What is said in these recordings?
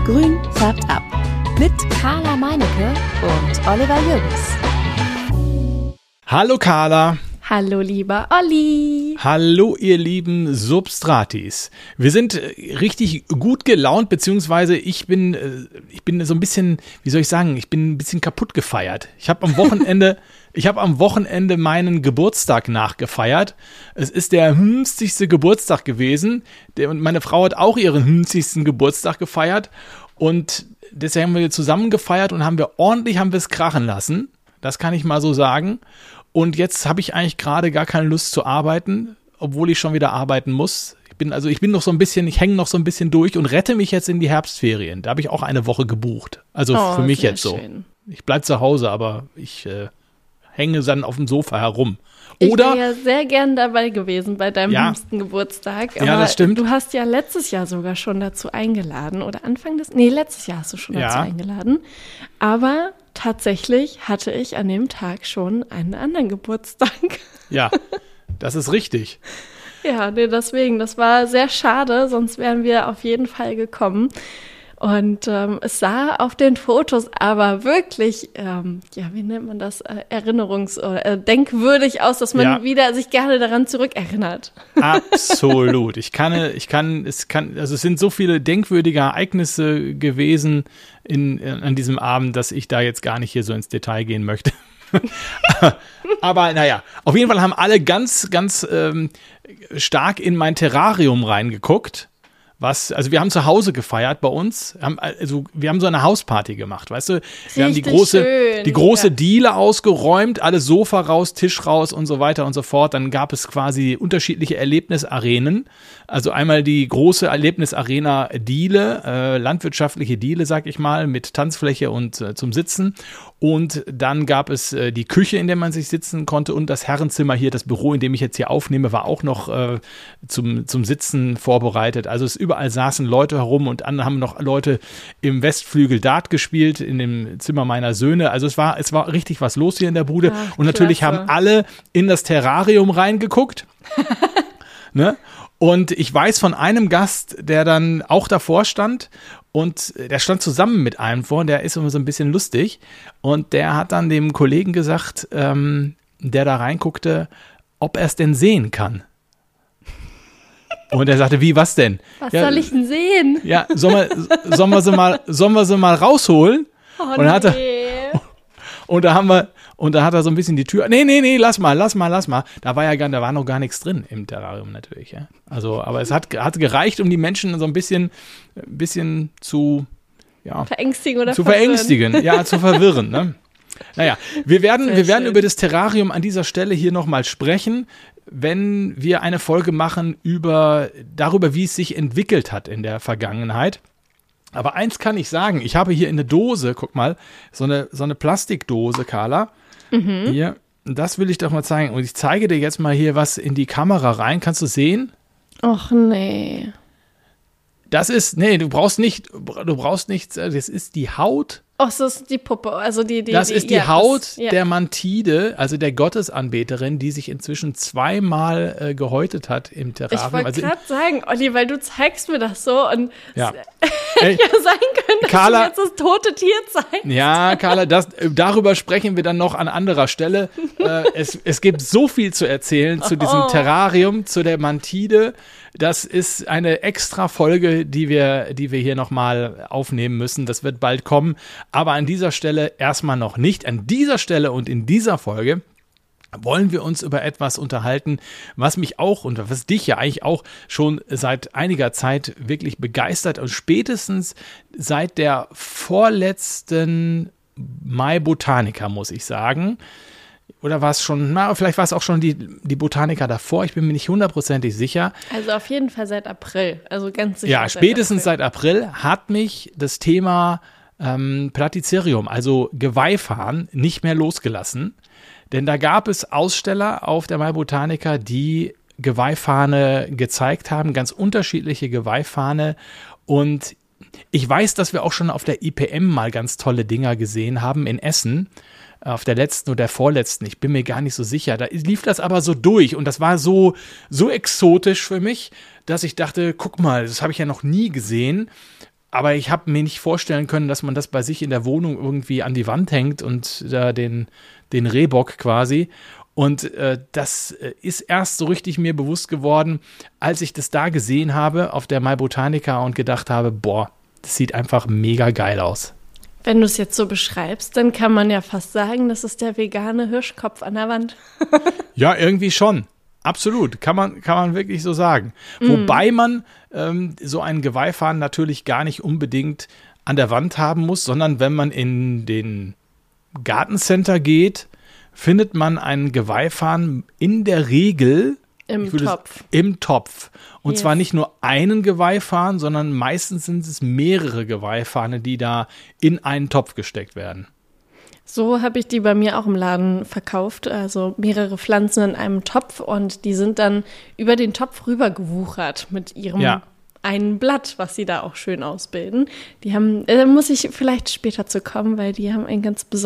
Grün färbt ab. Mit Carla Meinecke und Oliver Jürgens. Hallo Carla. Hallo lieber Olli. Hallo ihr lieben Substratis. Wir sind richtig gut gelaunt, beziehungsweise ich bin so ein bisschen, wie soll ich sagen, ich bin ein bisschen kaputt gefeiert. Ich habe am Wochenende meinen Geburtstag nachgefeiert. Es ist der 50. Geburtstag gewesen. Und meine Frau hat auch ihren 50. Geburtstag gefeiert. Und deswegen haben wir zusammen gefeiert und haben wir es krachen lassen. Das kann ich mal so sagen. Und jetzt habe ich eigentlich gerade gar keine Lust zu arbeiten, obwohl ich schon wieder arbeiten muss. Ich hänge noch so ein bisschen durch und rette mich jetzt in die Herbstferien. Da habe ich auch eine Woche gebucht. Also für mich jetzt so. Schön. Ich bleibe zu Hause, aber ich hänge dann auf dem Sofa herum. Ich wäre ja sehr gern dabei gewesen bei deinem 50. Geburtstag. Aber ja, das stimmt. Du hast ja letztes Jahr sogar schon dazu eingeladen. Oder letztes Jahr hast du schon dazu eingeladen. Aber tatsächlich hatte ich an dem Tag schon einen anderen Geburtstag. Ja, das ist richtig. Ja, deswegen, das war sehr schade, sonst wären wir auf jeden Fall gekommen. Und es sah auf den Fotos aber wirklich, wie nennt man das, denkwürdig aus, dass man wieder sich gerne daran zurückerinnert. Absolut. Es sind so viele denkwürdige Ereignisse gewesen an diesem Abend, dass ich da jetzt gar nicht hier so ins Detail gehen möchte. Aber naja, auf jeden Fall haben alle ganz, ganz stark in mein Terrarium reingeguckt. Also wir haben zu Hause gefeiert bei uns, wir haben so eine Hausparty gemacht, weißt du? Wir haben die große Diele ausgeräumt, alles Sofa raus, Tisch raus und so weiter und so fort. Dann gab es quasi unterschiedliche Erlebnisarenen. Also einmal die große Erlebnisarena Diele, landwirtschaftliche Diele, sag ich mal, mit Tanzfläche und zum Sitzen. Und dann gab es die Küche, in der man sich sitzen konnte, und das Herrenzimmer hier, das Büro, in dem ich jetzt hier aufnehme, war auch noch zum Sitzen vorbereitet. Also überall saßen Leute herum und andere haben noch Leute im Westflügel Dart gespielt, in dem Zimmer meiner Söhne. Also es war richtig was los hier in der Bude. Ach, und natürlich haben alle in das Terrarium reingeguckt. Ne? Und ich weiß von einem Gast, der dann auch davor stand, und der stand zusammen mit einem vor, der ist immer so ein bisschen lustig, und der hat dann dem Kollegen gesagt, der da reinguckte, ob er es denn sehen kann. Und er sagte, wie, was denn? Was soll ich denn sehen? Ja, sollen wir sie mal rausholen? Oh, und da hat er so ein bisschen die Tür, nee, lass mal. Da war noch gar nichts drin im Terrarium natürlich, ja. Also, aber es hat gereicht, um die Menschen so ein bisschen zu verängstigen oder zu verwirren, ne? Naja, wir werden über das Terrarium an dieser Stelle hier nochmal sprechen, wenn wir eine Folge machen darüber, wie es sich entwickelt hat in der Vergangenheit. Aber eins kann ich sagen, ich habe hier in der Dose, guck mal, so eine Plastikdose, Carla. Mhm. Hier, das will ich doch mal zeigen. Und ich zeige dir jetzt mal hier was in die Kamera rein. Kannst du sehen? Och nee. Du brauchst nichts, das ist die Haut. Ach, das ist die Puppe, also das ist die Haut der Mantide, also der Gottesanbeterin, die sich inzwischen zweimal gehäutet hat im Terrarium. Ich wollte gerade sagen, Olli, weil du zeigst mir das so und ja. Hätte ja sein können, dass Carla, du jetzt das tote Tier zeigst. Ja, Carla, darüber sprechen wir dann noch an anderer Stelle. Es gibt so viel zu erzählen zu diesem Terrarium, zu der Mantide. Das ist eine extra Folge, die wir hier nochmal aufnehmen müssen. Das wird bald kommen. Aber an dieser Stelle erstmal noch nicht. An dieser Stelle und in dieser Folge wollen wir uns über etwas unterhalten, was mich auch und was dich ja eigentlich auch schon seit einiger Zeit wirklich begeistert und spätestens seit der vorletzten Mai Botanica, muss ich sagen. Oder war es schon, vielleicht war es auch schon die Botanica davor, ich bin mir nicht hundertprozentig sicher. Also auf jeden Fall seit April, also ganz sicher. Ja, spätestens seit April hat mich das Thema Platycerium, also Geweihfahnen, nicht mehr losgelassen. Denn da gab es Aussteller auf der Mai Botanica, die Geweihfahne gezeigt haben, ganz unterschiedliche Geweihfahne. Und ich weiß, dass wir auch schon auf der IPM mal ganz tolle Dinger gesehen haben in Essen. Auf der letzten oder der vorletzten, ich bin mir gar nicht so sicher. Da lief das aber so durch und das war so exotisch für mich, dass ich dachte, guck mal, das habe ich ja noch nie gesehen. aber ich habe mir nicht vorstellen können, dass man das bei sich in der Wohnung irgendwie an die Wand hängt und da den Rehbock quasi. Und das ist erst so richtig mir bewusst geworden, als ich das da gesehen habe auf der Malbotanica und gedacht habe, boah, das sieht einfach mega geil aus. Wenn du es jetzt so beschreibst, dann kann man ja fast sagen, das ist der vegane Hirschkopf an der Wand. Ja, irgendwie schon. Absolut, kann man wirklich so sagen. Wobei man so einen Geweihfahnen natürlich gar nicht unbedingt an der Wand haben muss, sondern wenn man in den Gartencenter geht, findet man einen Geweihfahnen in der Regel im Topf. Und zwar nicht nur einen Geweihfahnen, sondern meistens sind es mehrere Geweihfahnen, die da in einen Topf gesteckt werden. So habe ich die bei mir auch im Laden verkauft, also mehrere Pflanzen in einem Topf und die sind dann über den Topf rübergewuchert mit ihrem einen Blatt, was sie da auch schön ausbilden. Die haben, da muss ich vielleicht später zu kommen, weil die haben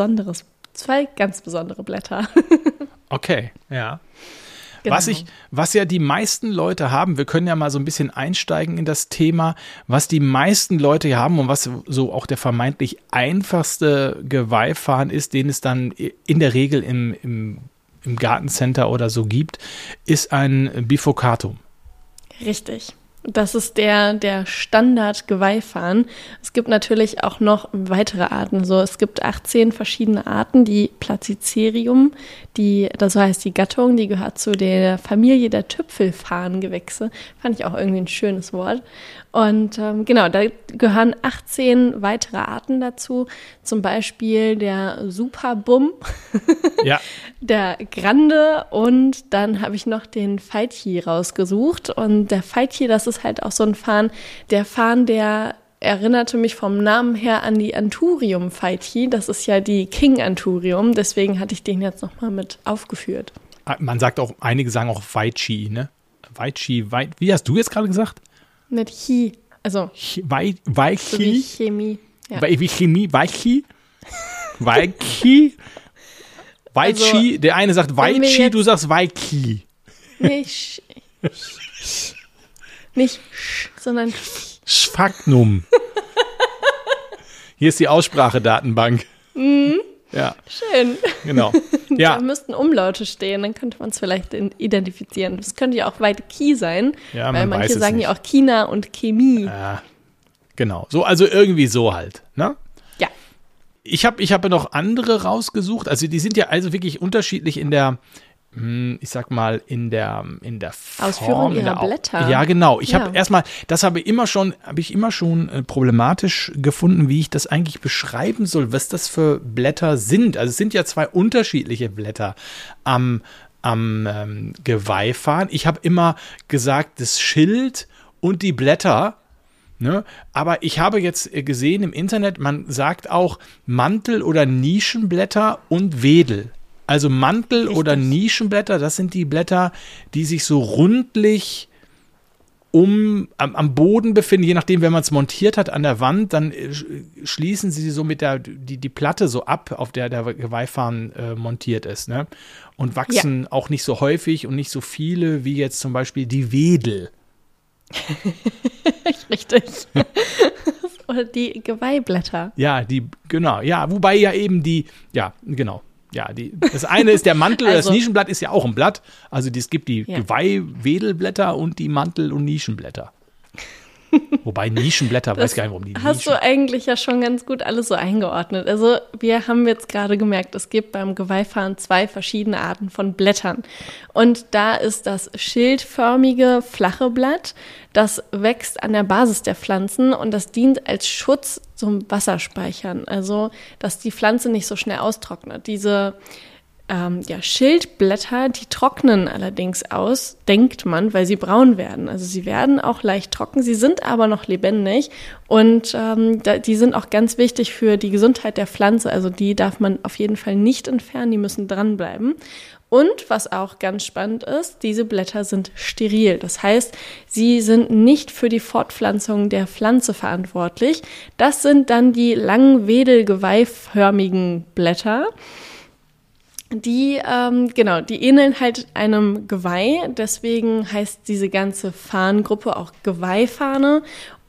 zwei ganz besondere Blätter. Okay, ja. Genau. Was ja die meisten Leute haben, wir können ja mal so ein bisschen einsteigen in das Thema, was die meisten Leute hier haben und was so auch der vermeintlich einfachste Geweihfahnen ist, den es dann in der Regel im Gartencenter oder so gibt, ist ein Bifurcatum. Richtig. Das ist der Standard-Geweihfahnen. Es gibt natürlich auch noch weitere Arten. So, es gibt 18 verschiedene Arten. Die Platycerium, das heißt die Gattung, die gehört zu der Familie der Tüpfelfarngewächse. Fand ich auch irgendwie ein schönes Wort. Und genau, da gehören 18 weitere Arten dazu. Zum Beispiel der Superbum, ja. Der Grande und dann habe ich noch den Veitchi rausgesucht. Und der Veitchi, das ist halt auch so ein Farn. Der Farn, der erinnerte mich vom Namen her an die Anthurium Veitchi. Das ist ja die King Anthurium. Deswegen hatte ich den jetzt nochmal mit aufgeführt. Man sagt auch, einige sagen auch Veitchi, ne? Veitchi, wie hast du jetzt gerade gesagt? Mit Chi, also Veitchi. So wie Chemie. Ja. Wie Chemie, Veitchi. Veitchi. Veitchi, also, der eine sagt Veitchi, du sagst Veitchi. Nicht sondern Sphagnum. Hier ist die Aussprachedatenbank. Mhm. Ja. Schön. Genau. Ja. Da müssten Umlaute stehen, dann könnte man es vielleicht identifizieren. Das könnte ja auch Veitchi sein, ja, weil manche sagen nicht. Ja auch China und Chemie. Ja, genau. So, also irgendwie so halt, ne? Ja. Ich hab noch andere rausgesucht. Also die sind ja also wirklich unterschiedlich in der, ich sag mal, in der Form, Ausführung ihrer Blätter. Ja, genau. Ich habe erstmal, habe ich immer schon problematisch gefunden, wie ich das eigentlich beschreiben soll, was das für Blätter sind. Also es sind ja zwei unterschiedliche Blätter am Geweihfahnen. Ich habe immer gesagt, das Schild und die Blätter. Ne? Aber ich habe jetzt gesehen im Internet, man sagt auch Mantel- oder Nischenblätter und Wedel. Also Mantel- oder Nischenblätter, das sind die Blätter, die sich so rundlich am Boden befinden, je nachdem, wenn man es montiert hat an der Wand, dann schließen sie so mit die Platte so ab, auf der Geweihfahnen montiert ist, ne? Und wachsen auch nicht so häufig und nicht so viele wie jetzt zum Beispiel die Wedel. Richtig. Oder die Geweihblätter. Ja, genau. Ja, wobei ja eben genau. Ja, das eine ist der Mantel, also, das Nischenblatt ist ja auch ein Blatt. Also es gibt die Geweihwedelblätter und die Mantel- und Nischenblätter. Wobei Nischenblätter, weiß gar nicht, warum die hast du eigentlich ja schon ganz gut alles so eingeordnet. Also wir haben jetzt gerade gemerkt, es gibt beim Geweihfahnen 2 verschiedene Arten von Blättern. Und da ist das schildförmige, flache Blatt, das wächst an der Basis der Pflanzen und das dient als Schutz zum Wasserspeichern. Also, dass die Pflanze nicht so schnell austrocknet. Diese Schildblätter, die trocknen allerdings aus, denkt man, weil sie braun werden. Also sie werden auch leicht trocken, sie sind aber noch lebendig und die sind auch ganz wichtig für die Gesundheit der Pflanze. Also die darf man auf jeden Fall nicht entfernen, die müssen dranbleiben. Und was auch ganz spannend ist, diese Blätter sind steril. Das heißt, sie sind nicht für die Fortpflanzung der Pflanze verantwortlich. Das sind dann die langen, wedelgeweihförmigen Blätter. Die ähneln halt einem Geweih, deswegen heißt diese ganze Fahnengruppe auch Geweihfahne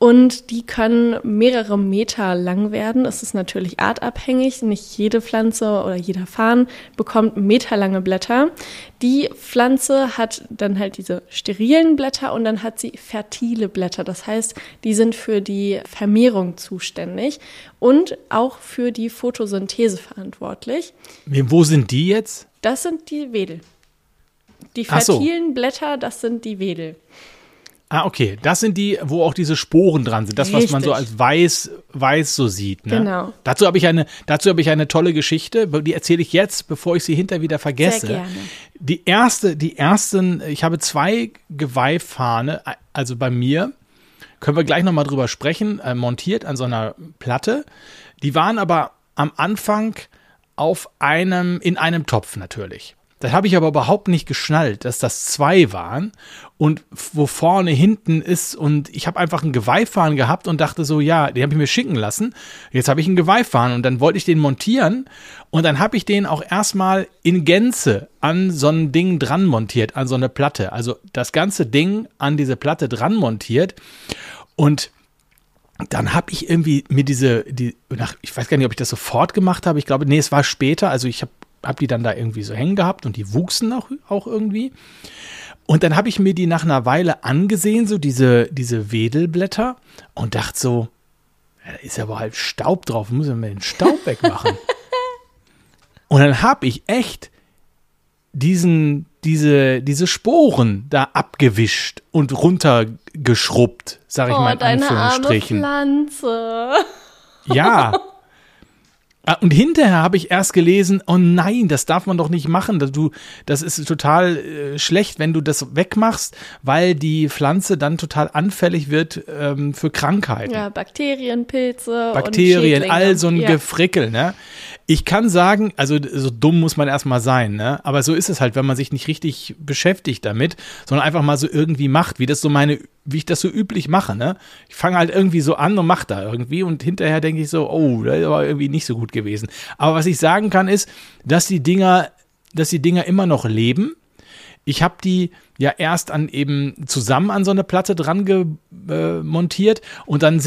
Und die können mehrere Meter lang werden. Es ist natürlich artabhängig. Nicht jede Pflanze oder jeder Farn bekommt meterlange Blätter. Die Pflanze hat dann halt diese sterilen Blätter und dann hat sie fertile Blätter. Das heißt, die sind für die Vermehrung zuständig und auch für die Photosynthese verantwortlich. Wo sind die jetzt? Das sind die Wedel. Die Ach so. fertilen Blätter, das sind die Wedel. Ah, okay. Das sind die, wo auch diese Sporen dran sind. Das, was man so als weiß so sieht. Ne? Genau. Dazu habe ich eine tolle Geschichte, die erzähle ich jetzt, bevor ich sie hinterher wieder vergesse. Sehr gerne. Die ersten, ich habe 2 Geweihfahne, also bei mir, können wir gleich nochmal drüber sprechen, montiert an so einer Platte. Die waren aber am Anfang in einem Topf natürlich. Das habe ich aber überhaupt nicht geschnallt, dass das 2 waren und wo vorne, hinten ist und ich habe einfach einen Geweihfahnen gehabt und dachte so, ja, den habe ich mir schicken lassen, jetzt habe ich einen Geweihfahnen und dann wollte ich den montieren und dann habe ich den auch erstmal in Gänze an so ein Ding dran montiert, an so eine Platte, also das ganze Ding an diese Platte dran montiert und dann habe ich irgendwie mir ich weiß gar nicht, ob ich das sofort gemacht habe, ich glaube, nee, es war später, also ich habe die dann da irgendwie so hängen gehabt und die wuchsen auch irgendwie. Und dann habe ich mir die nach einer Weile angesehen, so diese Wedelblätter und dachte so, ja, da ist ja wohl halt Staub drauf, muss ja mal den Staub wegmachen. Und dann habe ich echt diese Sporen da abgewischt und runtergeschrubbt, sag ich mal in Anführungsstrichen. Arme Pflanze. Ja. Und hinterher habe ich erst gelesen, oh nein, das darf man doch nicht machen. Das ist total schlecht, wenn du das wegmachst, weil die Pflanze dann total anfällig wird für Krankheiten. Ja, Bakterien, Pilze und Bakterien, Schädlinge. all so ein Gefrickel, ne? Ich kann sagen, also so dumm muss man erstmal sein, ne? Aber so ist es halt, wenn man sich nicht richtig beschäftigt damit, sondern einfach mal so irgendwie macht, wie ich das so üblich mache, ne? Ich fange halt irgendwie so an und mache da irgendwie und hinterher denke ich so, oh, das war irgendwie nicht so gut gewesen. Aber was ich sagen kann ist, dass die Dinger immer noch leben. Ich habe die ja erst zusammen an so eine Platte dran montiert und dann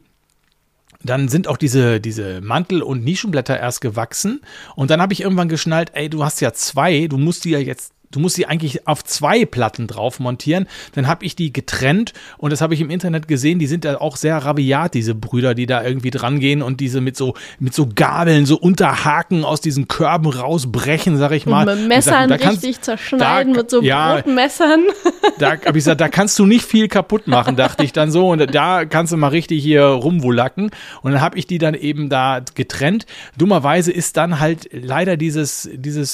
sind auch diese Mantel- und Nischenblätter erst gewachsen und dann habe ich irgendwann geschnallt, ey, du hast ja 2, du musst die eigentlich auf 2 Platten drauf montieren. Dann habe ich die getrennt und das habe ich im Internet gesehen. Die sind ja auch sehr rabiat, diese Brüder, die da irgendwie dran gehen und diese mit so Gabeln, so Unterhaken aus diesen Körben rausbrechen, sag ich mal. Und mit Messern richtig zerschneiden, mit so Brotmessern. Da habe ich gesagt, da kannst du nicht viel kaputt machen, dachte ich dann so. Und da kannst du mal richtig hier rumwulacken. Und dann habe ich die dann eben da getrennt. Dummerweise ist dann halt leider dieses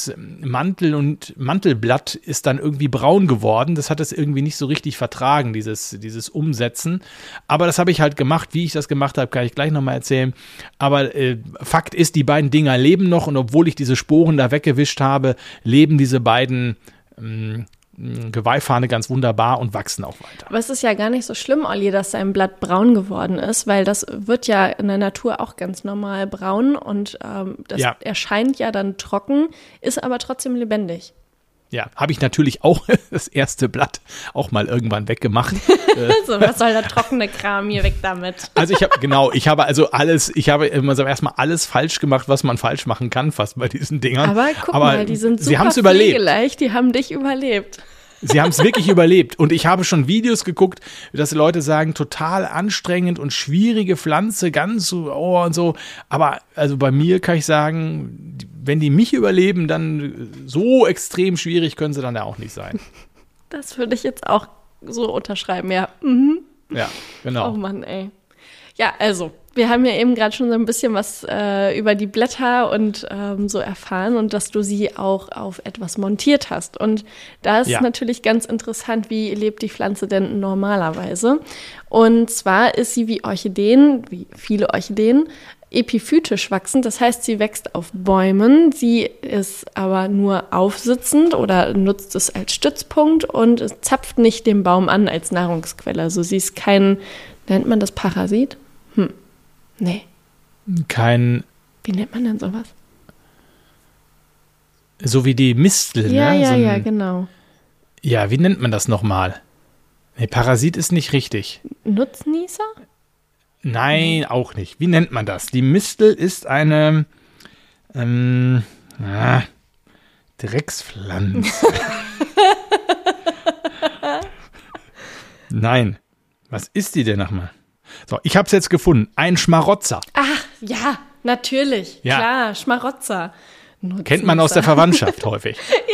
Mantelblatt ist dann irgendwie braun geworden. Das hat es irgendwie nicht so richtig vertragen, dieses Umsetzen. Aber das habe ich halt gemacht. Wie ich das gemacht habe, kann ich gleich nochmal erzählen. Aber Fakt ist, die beiden Dinger leben noch und obwohl ich diese Sporen da weggewischt habe, leben diese beiden Geweihfahne ganz wunderbar und wachsen auch weiter. Aber es ist ja gar nicht so schlimm, Olli, dass sein Blatt braun geworden ist, weil das wird ja in der Natur auch ganz normal braun und das erscheint ja dann trocken, ist aber trotzdem lebendig. Ja, habe ich natürlich auch das erste Blatt auch mal irgendwann weggemacht. So, was soll der trockene Kram hier weg damit? Also ich habe erstmal alles falsch gemacht, was man falsch machen kann, fast bei diesen Dingern. Aber guck mal, die sind super pflegeleicht, die haben dich überlebt. Sie haben es wirklich überlebt. Und ich habe schon Videos geguckt, dass Leute sagen, total anstrengend und schwierige Pflanze, ganz so, oh und so. Aber also bei mir kann ich sagen, wenn die mich überleben, dann so extrem schwierig können sie dann ja auch nicht sein. Das würde ich jetzt auch so unterschreiben, ja. Mhm. Ja, genau. Oh Mann, ey. Ja, also, wir haben ja eben gerade schon so ein bisschen was über die Blätter und so erfahren und dass du sie auch auf etwas montiert hast. Und da ist natürlich ganz interessant, wie lebt die Pflanze denn normalerweise? Und zwar ist sie wie Orchideen, wie viele Orchideen, epiphytisch wachsend. Das heißt, sie wächst auf Bäumen, sie ist aber nur aufsitzend oder nutzt es als Stützpunkt und es zapft nicht den Baum an als Nahrungsquelle. Also sie ist kein, nennt man das Parasit? Nee. Wie nennt man denn sowas? So wie die Mistel, ja, ne? Ja, genau. Ja, wie nennt man das nochmal? Nee, Parasit ist nicht richtig. Nutznießer? Nein, auch nicht. Wie nennt man das? Die Mistel ist eine Dreckspflanze. Nein. Was ist die denn nochmal? So, ich habe es jetzt gefunden. Ein Schmarotzer. Ach, ja, natürlich. Ja. Klar, Schmarotzer. Kennt man aus der Verwandtschaft häufig.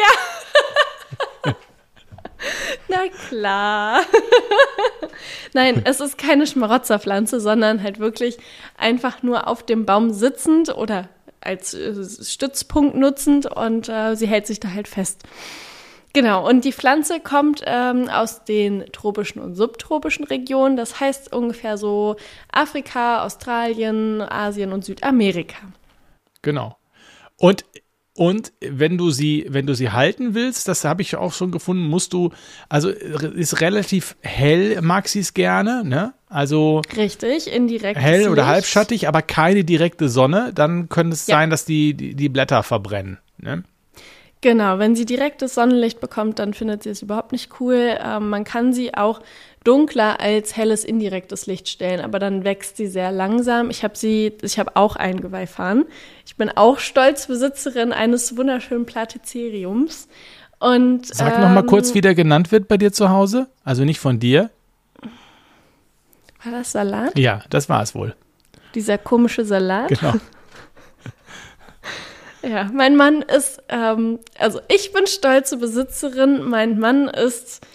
Na klar. Nein, es ist keine Schmarotzerpflanze, sondern halt wirklich einfach nur auf dem Baum sitzend oder als Stützpunkt nutzend und sie hält sich da halt fest. Genau, und die Pflanze kommt aus den tropischen und subtropischen Regionen, das heißt ungefähr so Afrika, Australien, Asien und Südamerika. Genau. Und wenn du sie halten willst, das habe ich auch schon gefunden, musst du, also ist relativ hell, mag sie es gerne, ne? Also richtig, indirekt hell oder halbschattig, aber keine direkte Sonne, dann könnte es sein, dass die Blätter verbrennen, ne? Genau, wenn sie direktes Sonnenlicht bekommt, dann findet sie es überhaupt nicht cool. Man kann sie auch dunkler als helles indirektes Licht stellen, aber dann wächst sie sehr langsam. Ich habe auch einen Geweihfarn. Ich bin auch stolz Besitzerin eines wunderschönen Platyceriums. Und sag noch mal kurz, wie der genannt wird bei dir zu Hause. Also nicht von dir. War das Salat? Ja, das war es wohl. Dieser komische Salat? Genau. Ja, mein Mann ist, also ich bin stolze Besitzerin, mein Mann ist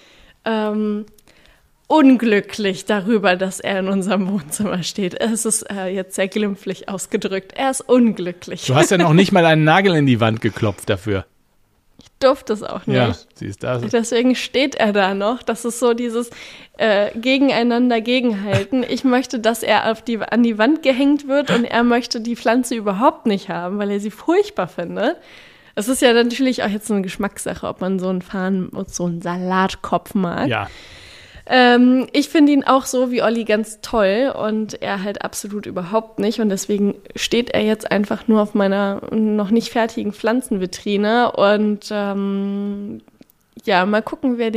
unglücklich darüber, dass er in unserem Wohnzimmer steht. Es ist jetzt sehr glimpflich ausgedrückt. Er ist unglücklich. Du hast ja noch nicht mal einen Nagel in die Wand geklopft dafür. Ich durfte es auch nicht. Ja, siehst du. Deswegen steht er da noch. Das ist so dieses Gegeneinander gegenhalten. Ich möchte, dass er an die Wand gehängt wird und er möchte die Pflanze überhaupt nicht haben, weil er sie furchtbar findet. Es ist ja natürlich auch jetzt eine Geschmackssache, ob man so einen Farn und so einen Salatkopf mag. Ja. Ich finde ihn auch so wie Olli ganz toll und er halt absolut überhaupt nicht. Und deswegen steht er jetzt einfach nur auf meiner noch nicht fertigen Pflanzenvitrine. Und ja, mal gucken, wer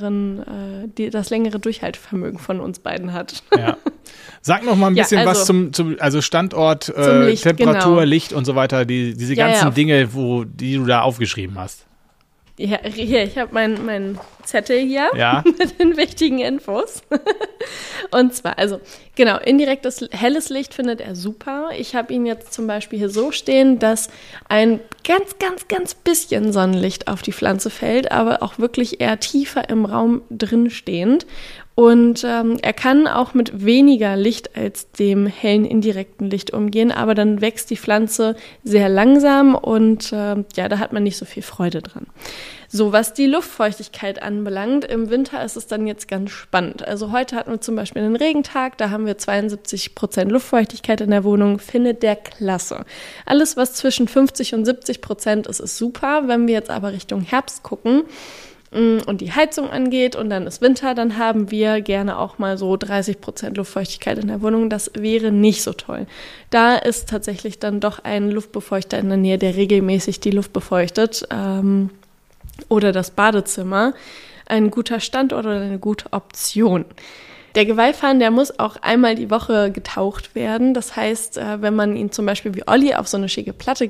das längere Durchhaltevermögen von uns beiden hat. Ja. Sag noch mal ein bisschen was zum Standort, zum Licht, Temperatur, genau. Licht und so weiter, diese ganzen Dinge, die du da aufgeschrieben hast. Ja, hier, ich habe mein Zettel hier ja. mit den wichtigen Infos. Und zwar, also genau, indirektes helles Licht findet er super. Ich habe ihn jetzt zum Beispiel hier so stehen, dass ein ganz, ganz, ganz bisschen Sonnenlicht auf die Pflanze fällt, aber auch wirklich eher tiefer im Raum drin stehend. Und er kann auch mit weniger Licht als dem hellen indirekten Licht umgehen, aber dann wächst die Pflanze sehr langsam und ja, da hat man nicht so viel Freude dran. So, was die Luftfeuchtigkeit anbelangt, im Winter ist es dann jetzt ganz spannend. Also heute hatten wir zum Beispiel einen Regentag, da haben wir 72% Luftfeuchtigkeit in der Wohnung, findet der klasse. Alles, was zwischen 50 und 70% ist super. Wenn wir jetzt aber Richtung Herbst gucken, und die Heizung angeht und dann ist Winter, dann haben wir gerne auch mal so 30% Luftfeuchtigkeit in der Wohnung. Das wäre nicht so toll. Da ist tatsächlich dann doch ein Luftbefeuchter in der Nähe, der regelmäßig die Luft befeuchtet oder das Badezimmer ein guter Standort oder eine gute Option. Der Geweihfarn, der muss auch einmal die Woche getaucht werden. Das heißt, wenn man ihn zum Beispiel wie Olli auf so eine schicke Platte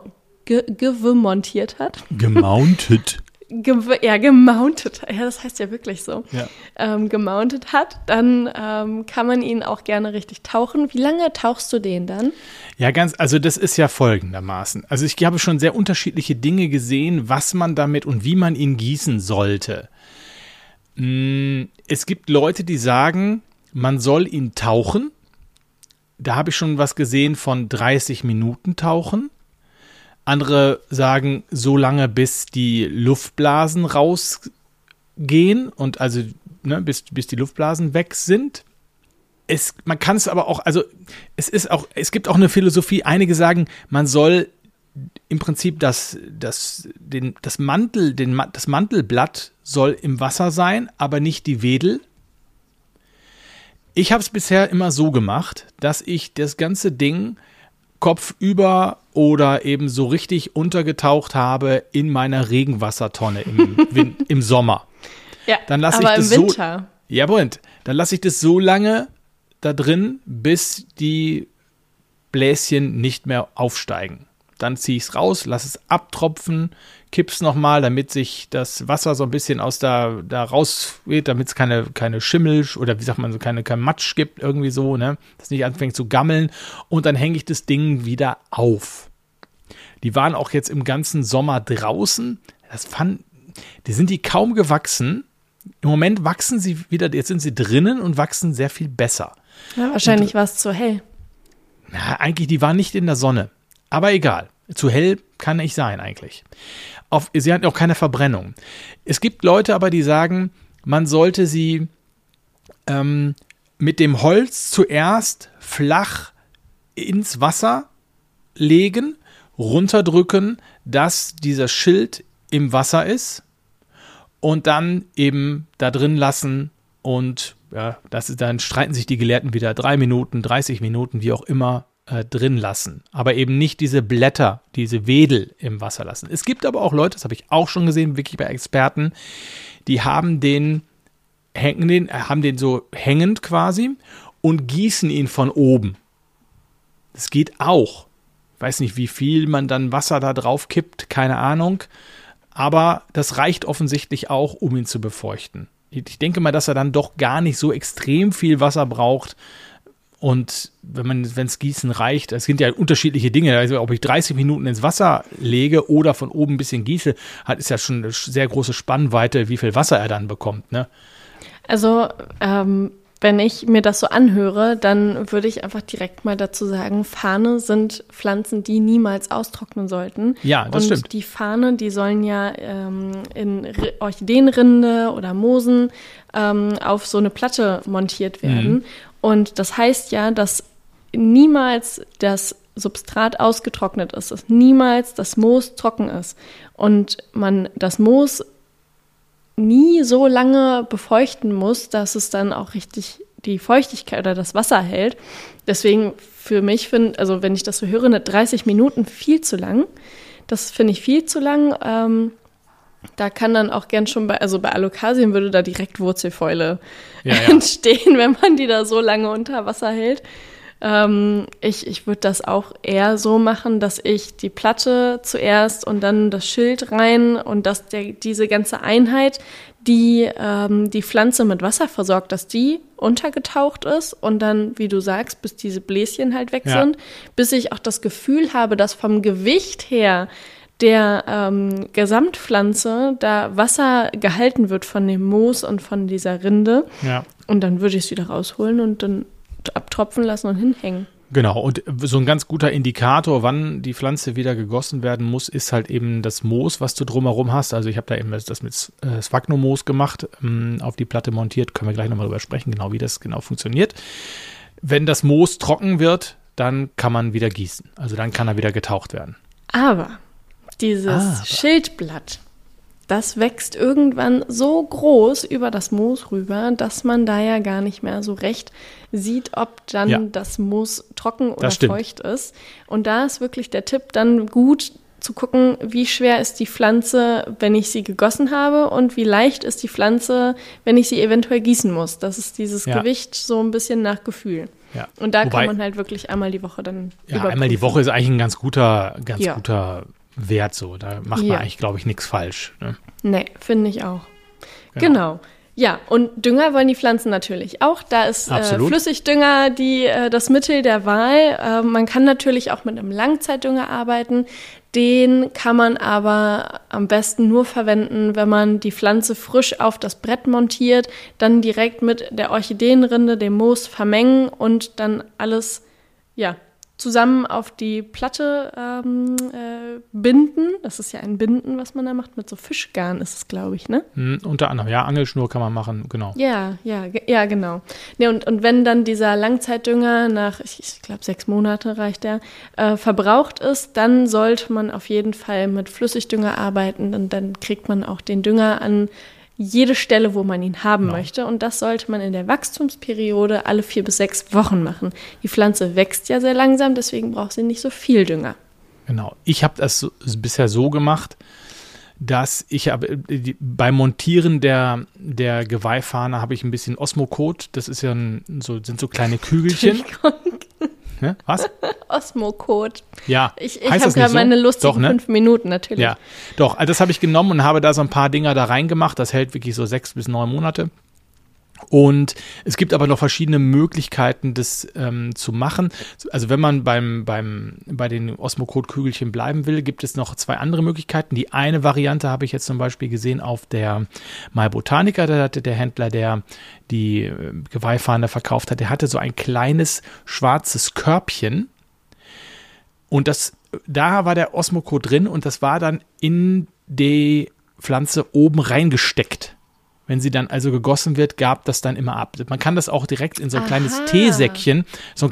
gemontiert hat. Gemountet. Gemountet, ja, das heißt ja wirklich so, ja. Gemountet hat, dann kann man ihn auch gerne richtig tauchen. Wie lange tauchst du den dann? Ja, also das ist ja folgendermaßen. Also ich habe schon sehr unterschiedliche Dinge gesehen, was man damit und wie man ihn gießen sollte. Es gibt Leute, die sagen, man soll ihn tauchen. Da habe ich schon was gesehen von 30 Minuten tauchen. Andere sagen, so lange, bis die Luftblasen rausgehen und also bis die Luftblasen weg sind. Man kann es aber auch, also es gibt auch eine Philosophie, einige sagen, man soll im Prinzip das Mantelblatt soll im Wasser sein, aber nicht die Wedel. Ich habe es bisher immer so gemacht, dass ich das ganze Ding kopfüber oder eben so richtig untergetaucht habe in meiner Regenwassertonne im Sommer. Ja, dann lasse aber ich das im Winter. Ja, Moment. Dann lasse ich das so lange da drin, bis die Bläschen nicht mehr aufsteigen. Dann ziehe ich es raus, lasse es abtropfen, kipp's nochmal, damit sich das Wasser so ein bisschen da raus wird, damit es keine Schimmel oder wie sagt man so, kein Matsch gibt, irgendwie so, ne? Das nicht anfängt zu gammeln. Und dann hänge ich das Ding wieder auf. Die waren auch jetzt im ganzen Sommer draußen. Die sind kaum gewachsen. Im Moment wachsen sie wieder, jetzt sind sie drinnen und wachsen sehr viel besser. Ja, wahrscheinlich war es zu hell. Na, eigentlich, die waren nicht in der Sonne. Aber egal. Zu hell kann nicht sein eigentlich. Sie hatten auch keine Verbrennung. Es gibt Leute aber, die sagen, man sollte sie mit dem Holz zuerst flach ins Wasser legen, runterdrücken, dass dieser Schild im Wasser ist und dann eben da drin lassen und ja, dann streiten sich die Gelehrten wieder 3 Minuten, 30 Minuten, wie auch immer, drin lassen. Aber eben nicht diese Blätter, diese Wedel im Wasser lassen. Es gibt aber auch Leute, das habe ich auch schon gesehen, wirklich bei Experten, die haben den so hängend quasi und gießen ihn von oben. Das geht auch. Ich weiß nicht, wie viel man dann Wasser da drauf kippt, keine Ahnung. Aber das reicht offensichtlich auch, um ihn zu befeuchten. Ich denke mal, dass er dann doch gar nicht so extrem viel Wasser braucht. Und wenn's Gießen reicht, es sind ja unterschiedliche Dinge. Also ob ich 30 Minuten ins Wasser lege oder von oben ein bisschen gieße, ist ja schon eine sehr große Spannweite, wie viel Wasser er dann bekommt, ne? Also, wenn ich mir das so anhöre, dann würde ich einfach direkt mal dazu sagen, Farne sind Pflanzen, die niemals austrocknen sollten. Ja, das stimmt. Und die Farne, die sollen ja in Orchideenrinde oder Moosen auf so eine Platte montiert werden. Mhm. Und das heißt ja, dass niemals das Substrat ausgetrocknet ist, dass niemals das Moos trocken ist und man das Moos nie so lange befeuchten muss, dass es dann auch richtig die Feuchtigkeit oder das Wasser hält. Deswegen für mich wenn ich das so höre, 30 Minuten viel zu lang. Das finde ich viel zu lang. Da kann dann auch gern schon bei Alokasien würde da direkt Wurzelfäule entstehen, wenn man die da so lange unter Wasser hält. Ich würde das auch eher so machen, dass ich die Platte zuerst und dann das Schild rein und dass diese ganze Einheit, die die Pflanze mit Wasser versorgt, dass die untergetaucht ist und dann, wie du sagst, bis diese Bläschen halt weg sind, bis ich auch das Gefühl habe, dass vom Gewicht her der Gesamtpflanze da Wasser gehalten wird von dem Moos und von dieser Rinde. Ja. Und dann würde ich es wieder rausholen und dann abtropfen lassen und hinhängen. Genau, und so ein ganz guter Indikator, wann die Pflanze wieder gegossen werden muss, ist halt eben das Moos, was du drumherum hast. Also ich habe da eben das mit Sphagnum-Moos gemacht, auf die Platte montiert, können wir gleich nochmal drüber sprechen, genau wie das genau funktioniert. Wenn das Moos trocken wird, dann kann man wieder gießen. Also dann kann er wieder getaucht werden. Aber dieses Schildblatt, das wächst irgendwann so groß über das Moos rüber, dass man da ja gar nicht mehr so recht sieht, ob dann das Moos trocken oder feucht ist. Und da ist wirklich der Tipp, dann gut zu gucken, wie schwer ist die Pflanze, wenn ich sie gegossen habe und wie leicht ist die Pflanze, wenn ich sie eventuell gießen muss. Das ist dieses Gewicht so ein bisschen nach Gefühl. Ja. Und da kann man halt wirklich einmal die Woche dann überprüfen. Einmal die Woche ist eigentlich ein ganz guter Wert so. Da macht man eigentlich, glaube ich, nichts falsch. Ne? Nee, finde ich auch. Genau. Ja, und Dünger wollen die Pflanzen natürlich auch. Da ist Flüssigdünger das Mittel der Wahl. Man kann natürlich auch mit einem Langzeitdünger arbeiten. Den kann man aber am besten nur verwenden, wenn man die Pflanze frisch auf das Brett montiert, dann direkt mit der Orchideenrinde, dem Moos vermengen und dann alles, zusammen auf die Platte binden. Das ist ja ein Binden, was man da macht. Mit so Fischgarn ist es, glaube ich, ne? Unter anderem, Angelschnur kann man machen, genau. Ja, genau. Nee, und wenn dann dieser Langzeitdünger nach, ich glaube 6 Monate reicht der, verbraucht ist, dann sollte man auf jeden Fall mit Flüssigdünger arbeiten und dann kriegt man auch den Dünger an jede Stelle, wo man ihn haben möchte. Und das sollte man in der Wachstumsperiode alle 4 bis 6 Wochen machen. Die Pflanze wächst ja sehr langsam, deswegen braucht sie nicht so viel Dünger. Genau. Ich habe das bisher so gemacht, dass ich beim Montieren der Geweihfahne habe ich ein bisschen Osmokot. Das ist ja sind so kleine Kügelchen. Ne? Was? Osmokot. Ja. Ich habe gerade meine lustigen 5 Minuten, natürlich. Ja, doch. Das habe ich genommen und habe da so ein paar Dinger da reingemacht. Das hält wirklich so 6 bis 9 Monate. Und es gibt aber noch verschiedene Möglichkeiten, das zu machen. Also wenn man bei den Osmokot-Kügelchen bleiben will, gibt es noch 2 andere Möglichkeiten. Die eine Variante habe ich jetzt zum Beispiel gesehen auf der Malbotanica. Da hatte der Händler, der die Geweihfahne verkauft hat, der hatte so ein kleines schwarzes Körbchen. Und da war der Osmokot drin und das war dann in die Pflanze oben reingesteckt. Wenn sie dann also gegossen wird, gab das dann immer ab. Man kann das auch direkt in so ein kleines Teesäckchen,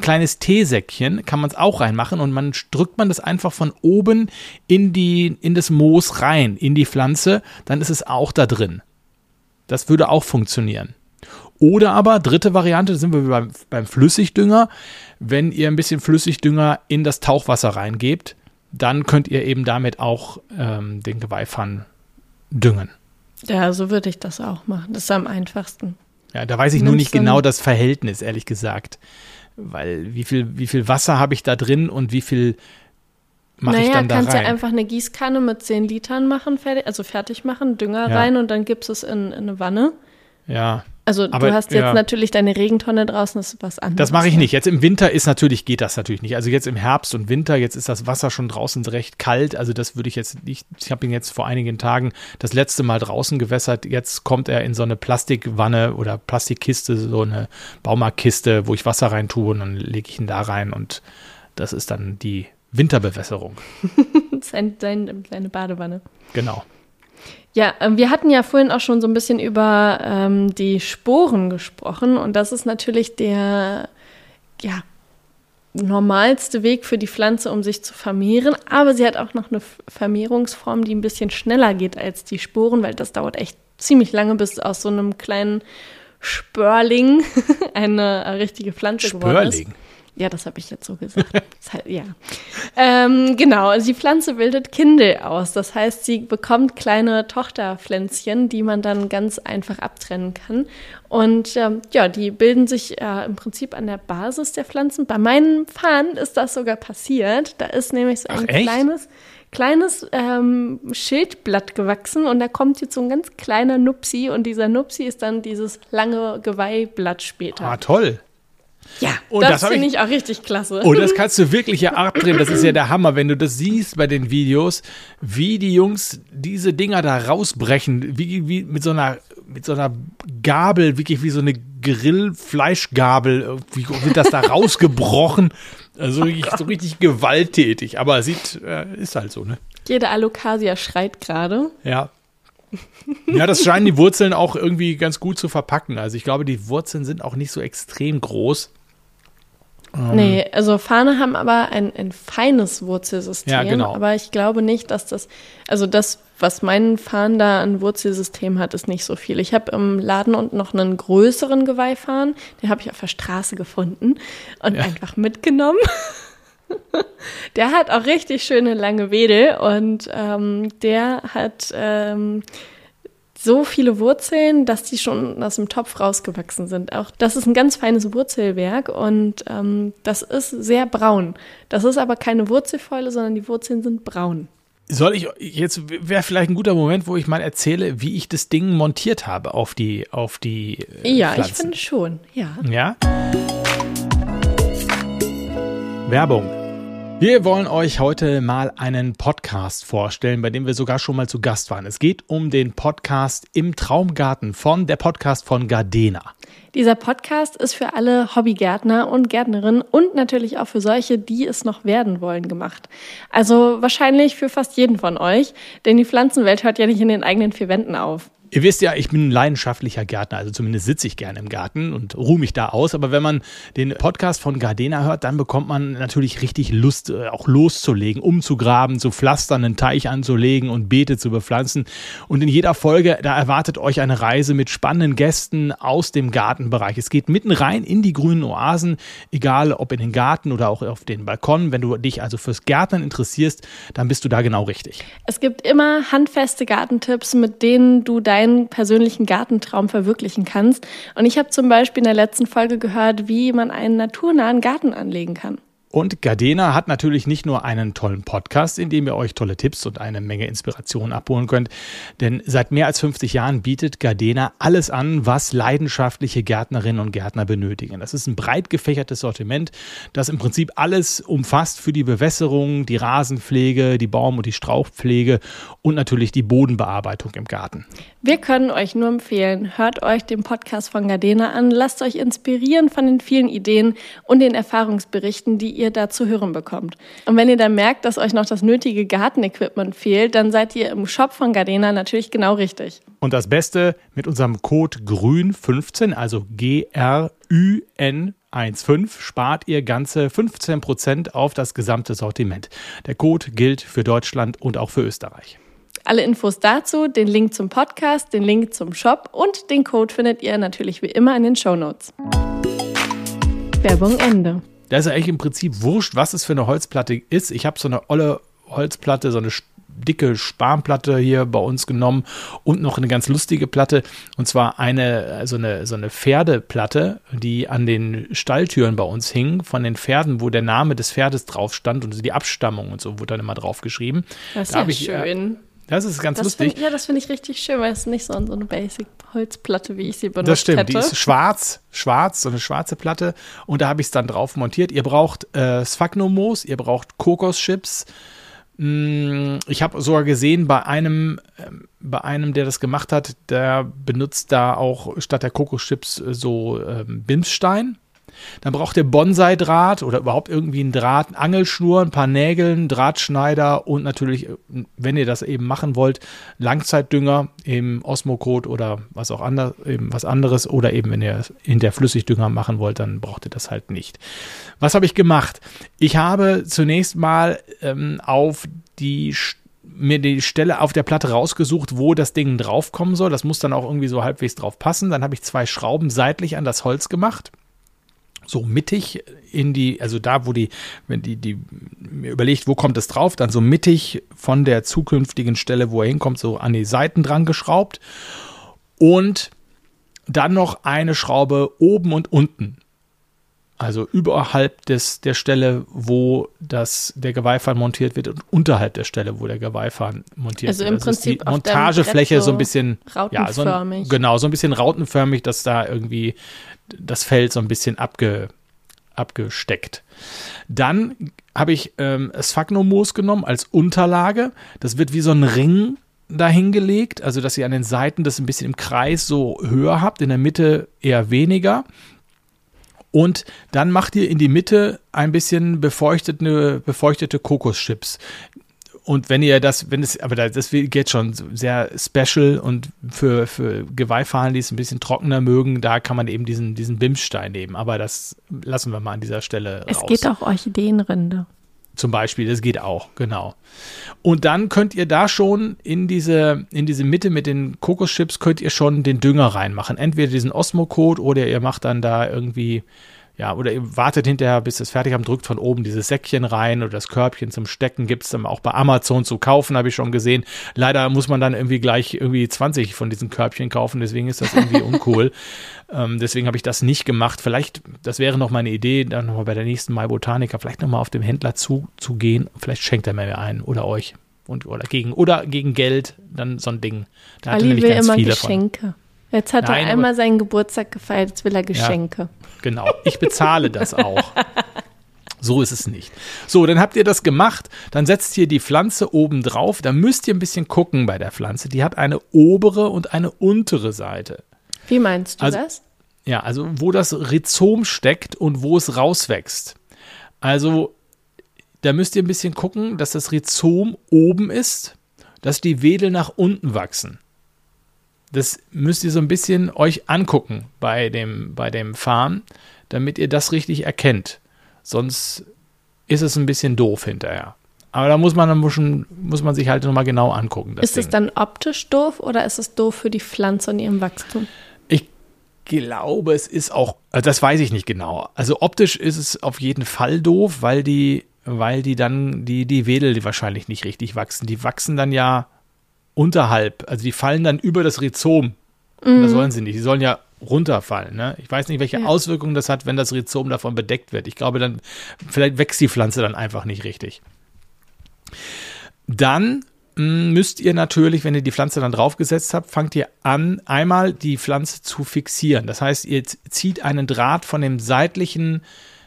kann man es auch reinmachen und drückt man das einfach von oben in das Moos rein, in die Pflanze, dann ist es auch da drin. Das würde auch funktionieren. Oder aber, dritte Variante, da sind wir beim Flüssigdünger. Wenn ihr ein bisschen Flüssigdünger in das Tauchwasser reingebt, dann könnt ihr eben damit auch den Geweihfahnen düngen. Ja, so würde ich das auch machen. Das ist am einfachsten. Ja, da weiß ich nur nicht genau das Verhältnis, ehrlich gesagt. Weil wie viel Wasser habe ich da drin und wie viel mache ich dann da rein? Kannst ja einfach eine Gießkanne mit 10 Litern machen, fertig machen, Dünger rein und dann gibst du es in eine Wanne. Ja. Also du hast jetzt natürlich deine Regentonne draußen, das ist was anderes. Das mache ich nicht. Jetzt im Winter geht das natürlich nicht. Also jetzt im Herbst und Winter, jetzt ist das Wasser schon draußen recht kalt. Also das würde ich jetzt nicht, ich habe ihn jetzt vor einigen Tagen das letzte Mal draußen gewässert. Jetzt kommt er in so eine Plastikwanne oder Plastikkiste, so eine Baumarktkiste, wo ich Wasser rein tue und dann lege ich ihn da rein und das ist dann die Winterbewässerung. Seine Badewanne. Genau. Ja, wir hatten ja vorhin auch schon so ein bisschen über die Sporen gesprochen und das ist natürlich der normalste Weg für die Pflanze, um sich zu vermehren, aber sie hat auch noch eine Vermehrungsform, die ein bisschen schneller geht als die Sporen, weil das dauert echt ziemlich lange, bis aus so einem kleinen Spörling eine richtige Pflanze geworden ist. Spörling? Ja, das habe ich jetzt so gesagt. Genau, also die Pflanze bildet Kindel aus. Das heißt, sie bekommt kleine Tochterpflänzchen, die man dann ganz einfach abtrennen kann. Und die bilden sich im Prinzip an der Basis der Pflanzen. Bei meinen Fahnen ist das sogar passiert. Da ist nämlich so ein kleines Schildblatt gewachsen und da kommt jetzt so ein ganz kleiner Nupsi und dieser Nupsi ist dann dieses lange Geweihblatt später. Ah, toll. Ja, und das finde ich auch richtig klasse. Und das kannst du wirklich ja abdrehen. Das ist ja der Hammer, wenn du das siehst bei den Videos, wie die Jungs diese Dinger da rausbrechen, wie mit so einer Gabel, wirklich wie so eine Grillfleischgabel, wie wird das da rausgebrochen? Also so richtig gewalttätig, aber ist halt so, ne? Jede Alocasia schreit gerade. Ja. Ja, das scheinen die Wurzeln auch irgendwie ganz gut zu verpacken. Also ich glaube, die Wurzeln sind auch nicht so extrem groß. Nee, also Fahne haben aber ein feines Wurzelsystem. Ja, genau. Aber ich glaube nicht, dass das, was mein Fahnen da an Wurzelsystem hat, ist nicht so viel. Ich habe im Laden unten noch einen größeren Geweihfahnen, den habe ich auf der Straße gefunden und einfach mitgenommen. Der hat auch richtig schöne lange Wedel und der hat so viele Wurzeln, dass die schon aus dem Topf rausgewachsen sind. Auch das ist ein ganz feines Wurzelwerk und das ist sehr braun. Das ist aber keine Wurzelfäule, sondern die Wurzeln sind braun. Wäre vielleicht ein guter Moment, wo ich mal erzähle, wie ich das Ding montiert habe auf die Pflanzen. Ich finde schon, ja. Ja? Werbung. Wir wollen euch heute mal einen Podcast vorstellen, bei dem wir sogar schon mal zu Gast waren. Es geht um den Podcast Im Traumgarten der Podcast von Gardena. Dieser Podcast ist für alle Hobbygärtner und Gärtnerinnen und natürlich auch für solche, die es noch werden wollen, gemacht. Also wahrscheinlich für fast jeden von euch, denn die Pflanzenwelt hört ja nicht in den eigenen 4 Wänden auf. Ihr wisst ja, ich bin ein leidenschaftlicher Gärtner, also zumindest sitze ich gerne im Garten und ruhe mich da aus. Aber wenn man den Podcast von Gardena hört, dann bekommt man natürlich richtig Lust, auch loszulegen, umzugraben, zu pflastern, einen Teich anzulegen und Beete zu bepflanzen. Und in jeder Folge, da erwartet euch eine Reise mit spannenden Gästen aus dem Gartenbereich. Es geht mitten rein in die grünen Oasen, egal ob in den Garten oder auch auf den Balkon. Wenn du dich also fürs Gärtnern interessierst, dann bist du da genau richtig. Es gibt immer handfeste Gartentipps, mit denen du deinen persönlichen Gartentraum verwirklichen kannst. Und ich habe zum Beispiel in der letzten Folge gehört, wie man einen naturnahen Garten anlegen kann. Und Gardena hat natürlich nicht nur einen tollen Podcast, in dem ihr euch tolle Tipps und eine Menge Inspiration abholen könnt, denn seit mehr als 50 Jahren bietet Gardena alles an, was leidenschaftliche Gärtnerinnen und Gärtner benötigen. Das ist ein breit gefächertes Sortiment, das im Prinzip alles umfasst für die Bewässerung, die Rasenpflege, die Baum- und die Strauchpflege und natürlich die Bodenbearbeitung im Garten. Wir können euch nur empfehlen, hört euch den Podcast von Gardena an, lasst euch inspirieren von den vielen Ideen und den Erfahrungsberichten, die ihr da zu hören bekommt. Und wenn ihr dann merkt, dass euch noch das nötige Gartenequipment fehlt, dann seid ihr im Shop von Gardena natürlich genau richtig. Und das Beste, mit unserem Code GRÜN15, also GRÜN15, spart ihr ganze 15% auf das gesamte Sortiment. Der Code gilt für Deutschland und auch für Österreich. Alle Infos dazu, den Link zum Podcast, den Link zum Shop und den Code findet ihr natürlich wie immer in den Shownotes. Werbung Ende. Da ist ja eigentlich im Prinzip wurscht, was es für eine Holzplatte ist. Ich habe so eine olle Holzplatte, so eine dicke Spanplatte hier bei uns genommen und noch eine ganz lustige Platte. Und zwar so eine Pferdeplatte, die an den Stalltüren bei uns hing, von den Pferden, wo der Name des Pferdes drauf stand und die Abstammung und so wurde dann immer drauf geschrieben. Das ist ja schön. Das ist ganz lustig. Das finde ich richtig schön, weil es ist nicht so eine Basic-Holzplatte, wie ich sie benutzt Das stimmt, hätte. Die ist schwarz, so eine schwarze Platte. Und da habe ich es dann drauf montiert. Ihr braucht Sphagnum-Moos, ihr braucht Kokoschips. Ich habe sogar gesehen, bei einem, der das gemacht hat, der benutzt da auch statt der Kokoschips so Bimsstein. Dann braucht ihr Bonsai-Draht oder überhaupt irgendwie einen Draht, eine Angelschnur, ein paar Nägel, einen Drahtschneider und natürlich, wenn ihr das eben machen wollt, Langzeitdünger im Osmocote oder was anderes oder eben wenn ihr hinter Flüssigdünger machen wollt, dann braucht ihr das halt nicht. Was habe ich gemacht? Ich habe zunächst mal mir die Stelle auf der Platte rausgesucht, wo das Ding draufkommen soll. Das muss dann auch irgendwie so halbwegs drauf passen. Dann habe ich 2 Schrauben seitlich an das Holz gemacht. So mittig also da, wo wenn mir überlegt, wo kommt es drauf, dann so mittig von der zukünftigen Stelle, wo er hinkommt, so an die Seiten dran geschraubt. Und dann noch eine Schraube oben und unten. Also überhalb der Stelle, wo der Geweihfaden montiert wird und unterhalb der Stelle, wo der Geweihfaden montiert wird. Also im Prinzip ist die Montagefläche so ein bisschen rautenförmig. So ein bisschen rautenförmig, dass da irgendwie das Feld so ein bisschen abgesteckt. Dann habe ich Sphagnum-Moos genommen als Unterlage. Das wird wie so ein Ring dahingelegt, also dass ihr an den Seiten das ein bisschen im Kreis so höher habt, in der Mitte eher weniger. Und dann macht ihr in die Mitte ein bisschen befeuchtete Kokoschips. Und das geht schon sehr special und für Geweihfahnen, die es ein bisschen trockener mögen, da kann man eben diesen Bimsstein nehmen. Aber das lassen wir mal an dieser Stelle raus. Es geht auch Orchideenrinde. Zum Beispiel, das geht auch, genau. Und dann könnt ihr da schon in diese Mitte mit den Kokoschips könnt ihr schon den Dünger reinmachen. Entweder diesen Osmocote oder ihr macht dann da irgendwie, oder ihr wartet hinterher, bis ihr es fertig habt, drückt von oben dieses Säckchen rein oder das Körbchen zum Stecken. Gibt es dann auch bei Amazon zu kaufen, habe ich schon gesehen. Leider muss man dann gleich 20 von diesen Körbchen kaufen, deswegen ist das irgendwie uncool. Deswegen habe ich das nicht gemacht. Vielleicht, das wäre noch meine Idee, dann nochmal bei der nächsten Mai Botanica, vielleicht nochmal auf dem Händler zugehen. Vielleicht schenkt er mir einen oder euch. Oder gegen Geld dann so ein Ding. Da hat er nämlich ganz viele Geschenke. Von. Jetzt hat er einmal seinen Geburtstag gefeiert, jetzt will er Geschenke. Ja, genau, ich bezahle das auch. So ist es nicht. So, dann habt ihr das gemacht, dann setzt ihr die Pflanze oben drauf. Da müsst ihr ein bisschen gucken bei der Pflanze. Die hat eine obere und eine untere Seite. Wie meinst du das? Ja, also wo das Rhizom steckt und wo es rauswächst. Also da müsst ihr ein bisschen gucken, dass das Rhizom oben ist, dass die Wedel nach unten wachsen. das müsst ihr so ein bisschen euch angucken bei dem Fahren, damit ihr das richtig erkennt. Sonst ist es ein bisschen doof hinterher. Aber da muss man sich halt nochmal genau angucken. Ist es dann optisch doof oder ist es doof für die Pflanze und ihrem Wachstum? Ich glaube, es ist auch, also das weiß ich nicht genau. Also optisch ist es auf jeden Fall doof, weil die dann, die Wedel die wahrscheinlich nicht richtig wachsen. Die wachsen dann ja unterhalb, also die fallen dann über das Rhizom. Das sollen sie nicht, die sollen ja runterfallen. Ne? Ich weiß nicht, welche Auswirkungen das hat, wenn das Rhizom davon bedeckt wird. Ich glaube, dann vielleicht wächst die Pflanze dann einfach nicht richtig. Dann müsst ihr natürlich, wenn ihr die Pflanze dann draufgesetzt habt, fangt ihr an, einmal die Pflanze zu fixieren. Das heißt, ihr zieht einen Draht von der seitlichen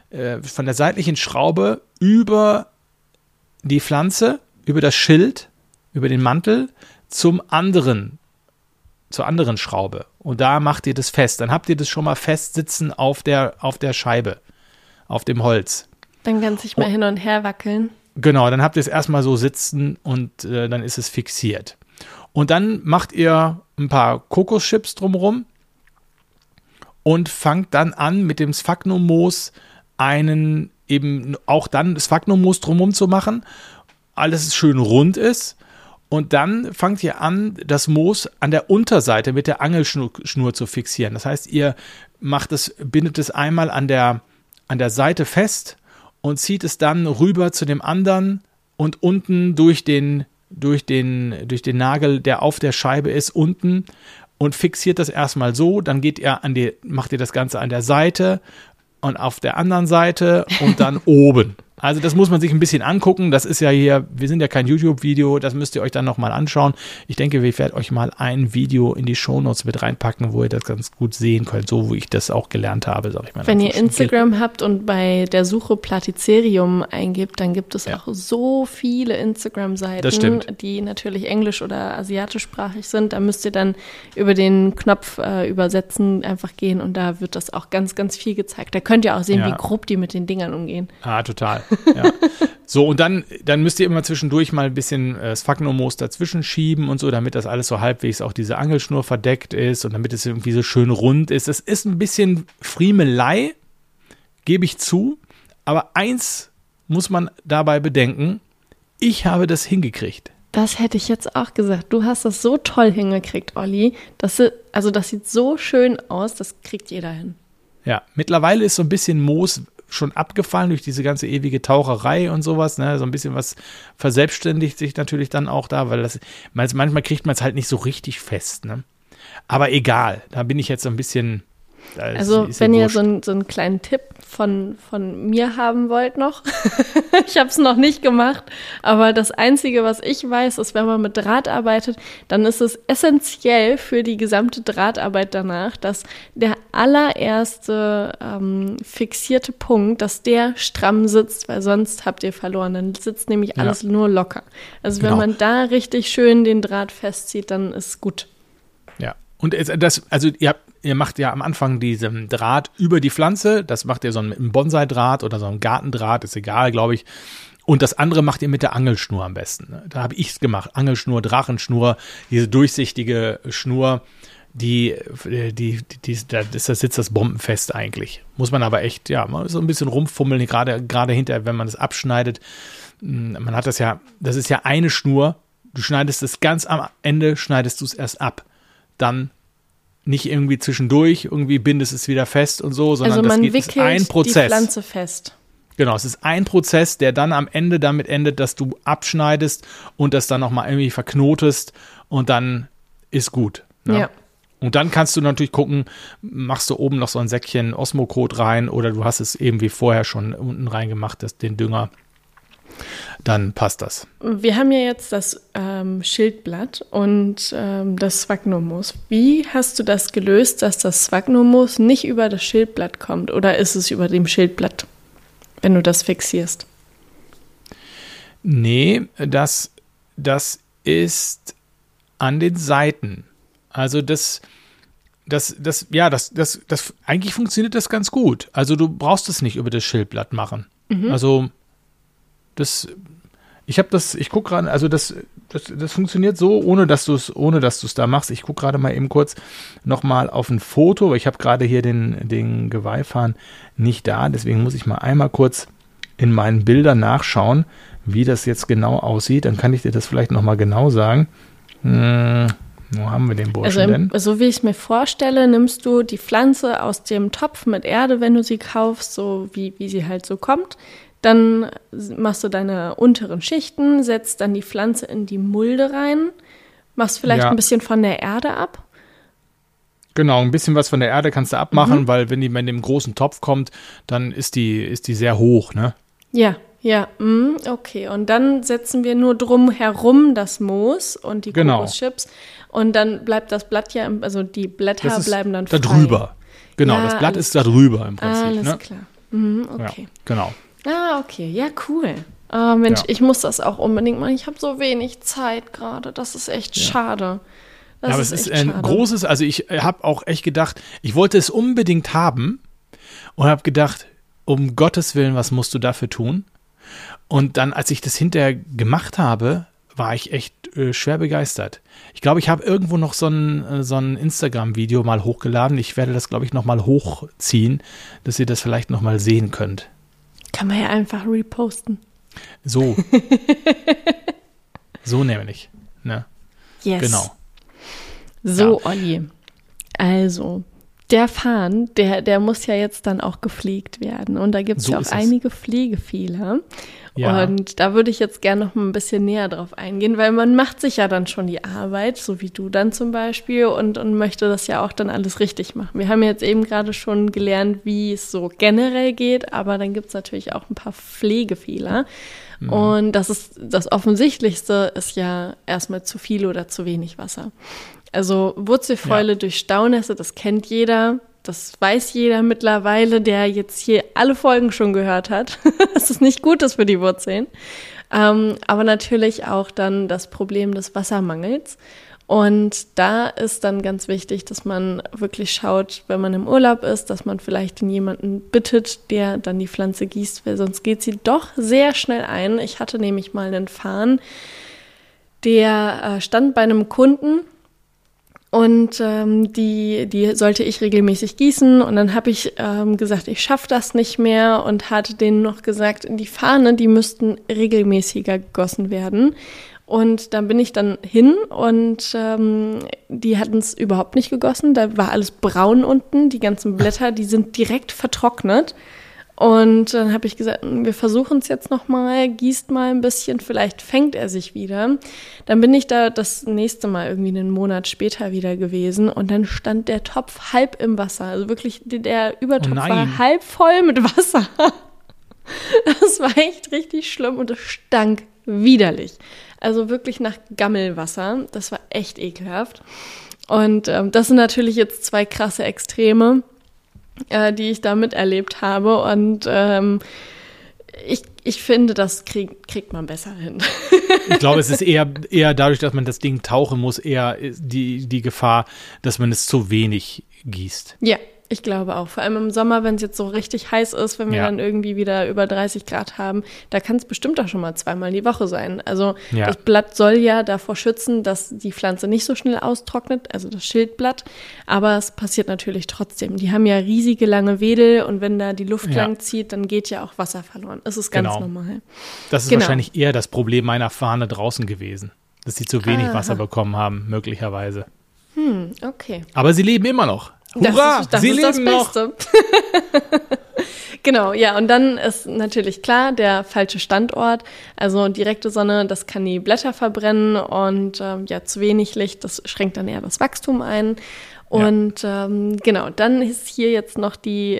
Schraube über die Pflanze, über das Schild, über den Mantel zur anderen Schraube. Und da macht ihr das fest. Dann habt ihr das schon mal fest sitzen auf der Scheibe, auf dem Holz. Dann kann es sich mal hin und her wackeln. Genau, dann habt ihr es erstmal so sitzen und dann ist es fixiert. Und dann macht ihr ein paar Kokoschips drumherum und fangt dann an, mit dem Sphagnum-Moos eben auch dann das Sphagnum-Moos drumherum zu machen. Alles schön rund ist. Und dann fangt ihr an, das Moos an der Unterseite mit der Angelschnur zu fixieren. Das heißt, ihr bindet es einmal an der Seite fest und zieht es dann rüber zu dem anderen und unten durch den Nagel, der auf der Scheibe ist, unten und fixiert das erstmal so. Dann macht ihr das Ganze an der Seite und auf der anderen Seite und dann oben. Also das muss man sich ein bisschen angucken. Das ist ja hier, wir sind ja kein YouTube-Video, das müsst ihr euch dann nochmal anschauen. Ich denke, ich werde euch mal ein Video in die Shownotes mit reinpacken, wo ihr das ganz gut sehen könnt, so wie ich das auch gelernt habe, sag ich mal. Wenn ihr Instagram habt und bei der Suche Platycerium eingibt, dann gibt es auch so viele Instagram-Seiten, die natürlich englisch- oder asiatischsprachig sind. Da müsst ihr dann über den Knopf übersetzen einfach gehen und da wird das auch ganz, ganz viel gezeigt. Da könnt ihr auch sehen, wie grob die mit den Dingern umgehen. Ah, total. Ja. So, und dann müsst ihr immer zwischendurch mal ein bisschen Sphagnum-Moos dazwischen schieben und so, damit das alles so halbwegs auch diese Angelschnur verdeckt ist und damit es irgendwie so schön rund ist. Es ist ein bisschen Friemelei, gebe ich zu, aber eins muss man dabei bedenken, ich habe das hingekriegt. Das hätte ich jetzt auch gesagt. Du hast das so toll hingekriegt, Olli. Das sieht so schön aus, das kriegt jeder hin. Ja, mittlerweile ist so ein bisschen Moos schon abgefallen durch diese ganze ewige Taucherei und sowas, ne? So ein bisschen was verselbstständigt sich natürlich dann auch da, weil manchmal kriegt man es halt nicht so richtig fest, ne? Aber egal, da bin ich jetzt so ein bisschen. Also wenn ihr so einen kleinen Tipp von mir haben wollt noch, ich habe es noch nicht gemacht, aber das Einzige, was ich weiß, ist, wenn man mit Draht arbeitet, dann ist es essentiell für die gesamte Drahtarbeit danach, dass der allererste fixierte Punkt, dass der stramm sitzt, weil sonst habt ihr verloren, dann sitzt nämlich alles nur locker. Also wenn man da richtig schön den Draht festzieht, dann ist gut. Ja, und ihr macht ja am Anfang diesen Draht über die Pflanze, das macht ihr so mit einem Bonsai-Draht oder so einem Gartendraht, ist egal, glaube ich. Und das andere macht ihr mit der Angelschnur am besten. Da habe ich es gemacht, Angelschnur, Drachenschnur, diese durchsichtige Schnur, da sitzt das bombenfest eigentlich. Muss man aber echt, mal so ein bisschen rumfummeln, gerade hinterher, wenn man es abschneidet. Man hat das ist ja eine Schnur, du schneidest es ganz am Ende, schneidest du es erst ab. Dann nicht irgendwie zwischendurch, irgendwie bindest es wieder fest und so, sondern also das ist ein Prozess. Die Pflanze fest. Genau, es ist ein Prozess, der dann am Ende damit endet, dass du abschneidest und das dann nochmal irgendwie verknotest und dann ist gut. Ne? Ja. Und dann kannst du natürlich gucken, machst du oben noch so ein Säckchen Osmocot rein oder du hast es eben wie vorher schon unten reingemacht, den Dünger. Dann passt das. Wir haben ja jetzt das Schildblatt und das Sphagnum-Moos. Wie hast du das gelöst, dass das Sphagnum-Moos nicht über das Schildblatt kommt? Oder ist es über dem Schildblatt, wenn du das fixierst? Nee, das ist an den Seiten. Also eigentlich funktioniert das ganz gut. Also du brauchst es nicht über das Schildblatt machen. Also Ich gucke gerade, also das funktioniert so, ohne dass du es da machst. Ich gucke gerade mal eben kurz nochmal auf ein Foto, weil ich habe gerade hier den Geweihfahnen nicht da, deswegen muss ich mal einmal kurz in meinen Bildern nachschauen, wie das jetzt genau aussieht. Dann kann ich dir das vielleicht nochmal genau sagen. Wo haben wir den Burschen denn? So wie ich es mir vorstelle, nimmst du die Pflanze aus dem Topf mit Erde, wenn du sie kaufst, so wie sie halt so kommt. Dann machst du deine unteren Schichten, setzt dann die Pflanze in die Mulde rein, machst vielleicht ein bisschen von der Erde ab. Genau, ein bisschen was von der Erde kannst du abmachen, weil wenn die in dem großen Topf kommt, dann ist die sehr hoch, ne? Ja, okay. Und dann setzen wir nur drum herum das Moos und die Kokoschips. Und dann bleibt das Blatt also die Blätter bleiben dann frei. Da drüber. Genau, das Blatt ist da drüber im Prinzip. Alles klar. Okay. Ja, genau. Okay. Ja, cool. Mensch, ich muss das auch unbedingt machen. Ich habe so wenig Zeit gerade. Das ist echt schade. Aber es ist ein großes, also ich habe auch echt gedacht, ich wollte es unbedingt haben und habe gedacht, um Gottes Willen, was musst du dafür tun? Und dann, als ich das hinterher gemacht habe, war ich echt schwer begeistert. Ich glaube, ich habe irgendwo noch so ein Instagram-Video mal hochgeladen. Ich werde das, glaube ich, noch mal hochziehen, dass ihr das vielleicht noch mal sehen könnt. Kann man ja einfach reposten. So. So nämlich. Ne? Yes. Genau. So, ja. Olli. Also, der Farn, der muss ja jetzt dann auch gepflegt werden. Und da gibt es ja auch einige Pflegefehler. Ja. Und da würde ich jetzt gerne noch mal ein bisschen näher drauf eingehen, weil man macht sich ja dann schon die Arbeit, so wie du dann zum Beispiel, und möchte das ja auch dann alles richtig machen. Wir haben jetzt eben gerade schon gelernt, wie es so generell geht, aber dann gibt es natürlich auch ein paar Pflegefehler. Mhm. Und das Offensichtlichste ist ja erstmal zu viel oder zu wenig Wasser. Also Wurzelfäule durch Staunässe, das kennt jeder. Das weiß jeder mittlerweile, der jetzt hier alle Folgen schon gehört hat, dass es nicht gut ist für die Wurzeln. Aber natürlich auch dann das Problem des Wassermangels. Und da ist dann ganz wichtig, dass man wirklich schaut, wenn man im Urlaub ist, dass man vielleicht jemanden bittet, der dann die Pflanze gießt, weil sonst geht sie doch sehr schnell ein. Ich hatte nämlich mal einen Farn, der stand bei einem Kunden. Und die sollte ich regelmäßig gießen. Und dann habe ich gesagt, ich schaffe das nicht mehr und hatte denen noch gesagt, in die Fahne, die müssten regelmäßiger gegossen werden. Und dann bin ich dann hin und die hatten es überhaupt nicht gegossen. Da war alles braun unten, die ganzen Blätter, die sind direkt vertrocknet. Und dann habe ich gesagt, wir versuchen es jetzt nochmal, gießt mal ein bisschen, vielleicht fängt er sich wieder. Dann bin ich da das nächste Mal irgendwie einen Monat später wieder gewesen und dann stand der Topf halb im Wasser. Also wirklich, der Übertopf war halb voll mit Wasser. Das war echt richtig schlimm und es stank widerlich. Also wirklich nach Gammelwasser. Das war echt ekelhaft. Und das sind natürlich jetzt zwei krasse Extreme, die ich da miterlebt habe. Und ich finde, das kriegt man besser hin. Ich glaube, es ist eher dadurch, dass man das Ding tauchen muss, eher die Gefahr, dass man es zu wenig gießt. Ja, ich glaube auch. Vor allem im Sommer, wenn es jetzt so richtig heiß ist, wenn wir dann irgendwie wieder über 30 Grad haben, da kann es bestimmt auch schon mal 2-mal die Woche sein. Also das Blatt soll ja davor schützen, dass die Pflanze nicht so schnell austrocknet, also das Schildblatt. Aber es passiert natürlich trotzdem. Die haben ja riesige lange Wedel und wenn da die Luft lang zieht, dann geht ja auch Wasser verloren. Das ist ganz normal. Das ist wahrscheinlich eher das Problem meiner Fahne draußen gewesen, dass sie zu wenig Wasser bekommen haben, möglicherweise. Okay. Aber sie leben immer noch. Hurra, das sie ist leben das Beste. Genau, ja, und dann ist natürlich klar, der falsche Standort, also direkte Sonne, das kann die Blätter verbrennen und zu wenig Licht, das schränkt dann eher das Wachstum ein. Und genau, dann ist hier jetzt noch die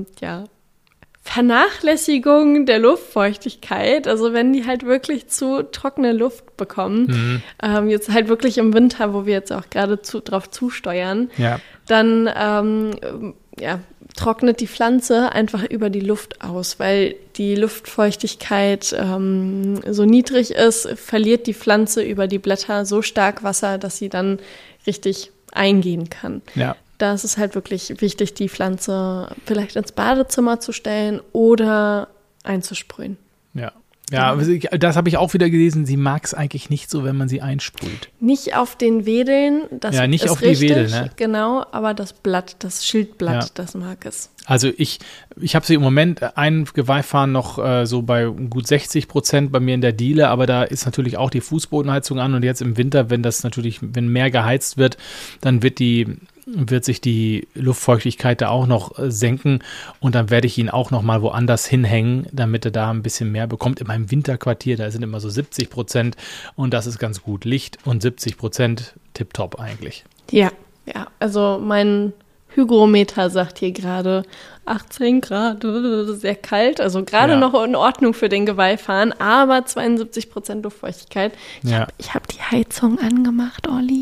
Vernachlässigung der Luftfeuchtigkeit, also wenn die halt wirklich zu trockene Luft bekommen, jetzt halt wirklich im Winter, wo wir jetzt auch gerade drauf zusteuern, dann trocknet die Pflanze einfach über die Luft aus, weil die Luftfeuchtigkeit so niedrig ist, verliert die Pflanze über die Blätter so stark Wasser, dass sie dann richtig eingehen kann. Ja. Da ist es halt wirklich wichtig, die Pflanze vielleicht ins Badezimmer zu stellen oder einzusprühen. Ja. Ja, das habe ich auch wieder gelesen. Sie mag es eigentlich nicht so, wenn man sie einsprüht. Nicht auf den Wedeln, das ja, nicht ist auf richtig, die Wedel, ne? Genau, aber das Blatt, das Schildblatt, das mag es. Also ich habe sie im Moment ein Geweihfahren noch so bei gut 60% bei mir in der Diele, aber da ist natürlich auch die Fußbodenheizung an und jetzt im Winter, wenn mehr geheizt wird, dann wird sich die Luftfeuchtigkeit da auch noch senken und dann werde ich ihn auch noch mal woanders hinhängen, damit er da ein bisschen mehr bekommt. In meinem Winterquartier, da sind immer so 70% und das ist ganz gut. Licht und 70% tipptopp eigentlich. Ja, also mein Hygrometer sagt hier gerade 18 Grad, sehr kalt, also gerade noch in Ordnung für den Geweihfahren, aber 72% Luftfeuchtigkeit. Ich hab die Heizung angemacht, Olli.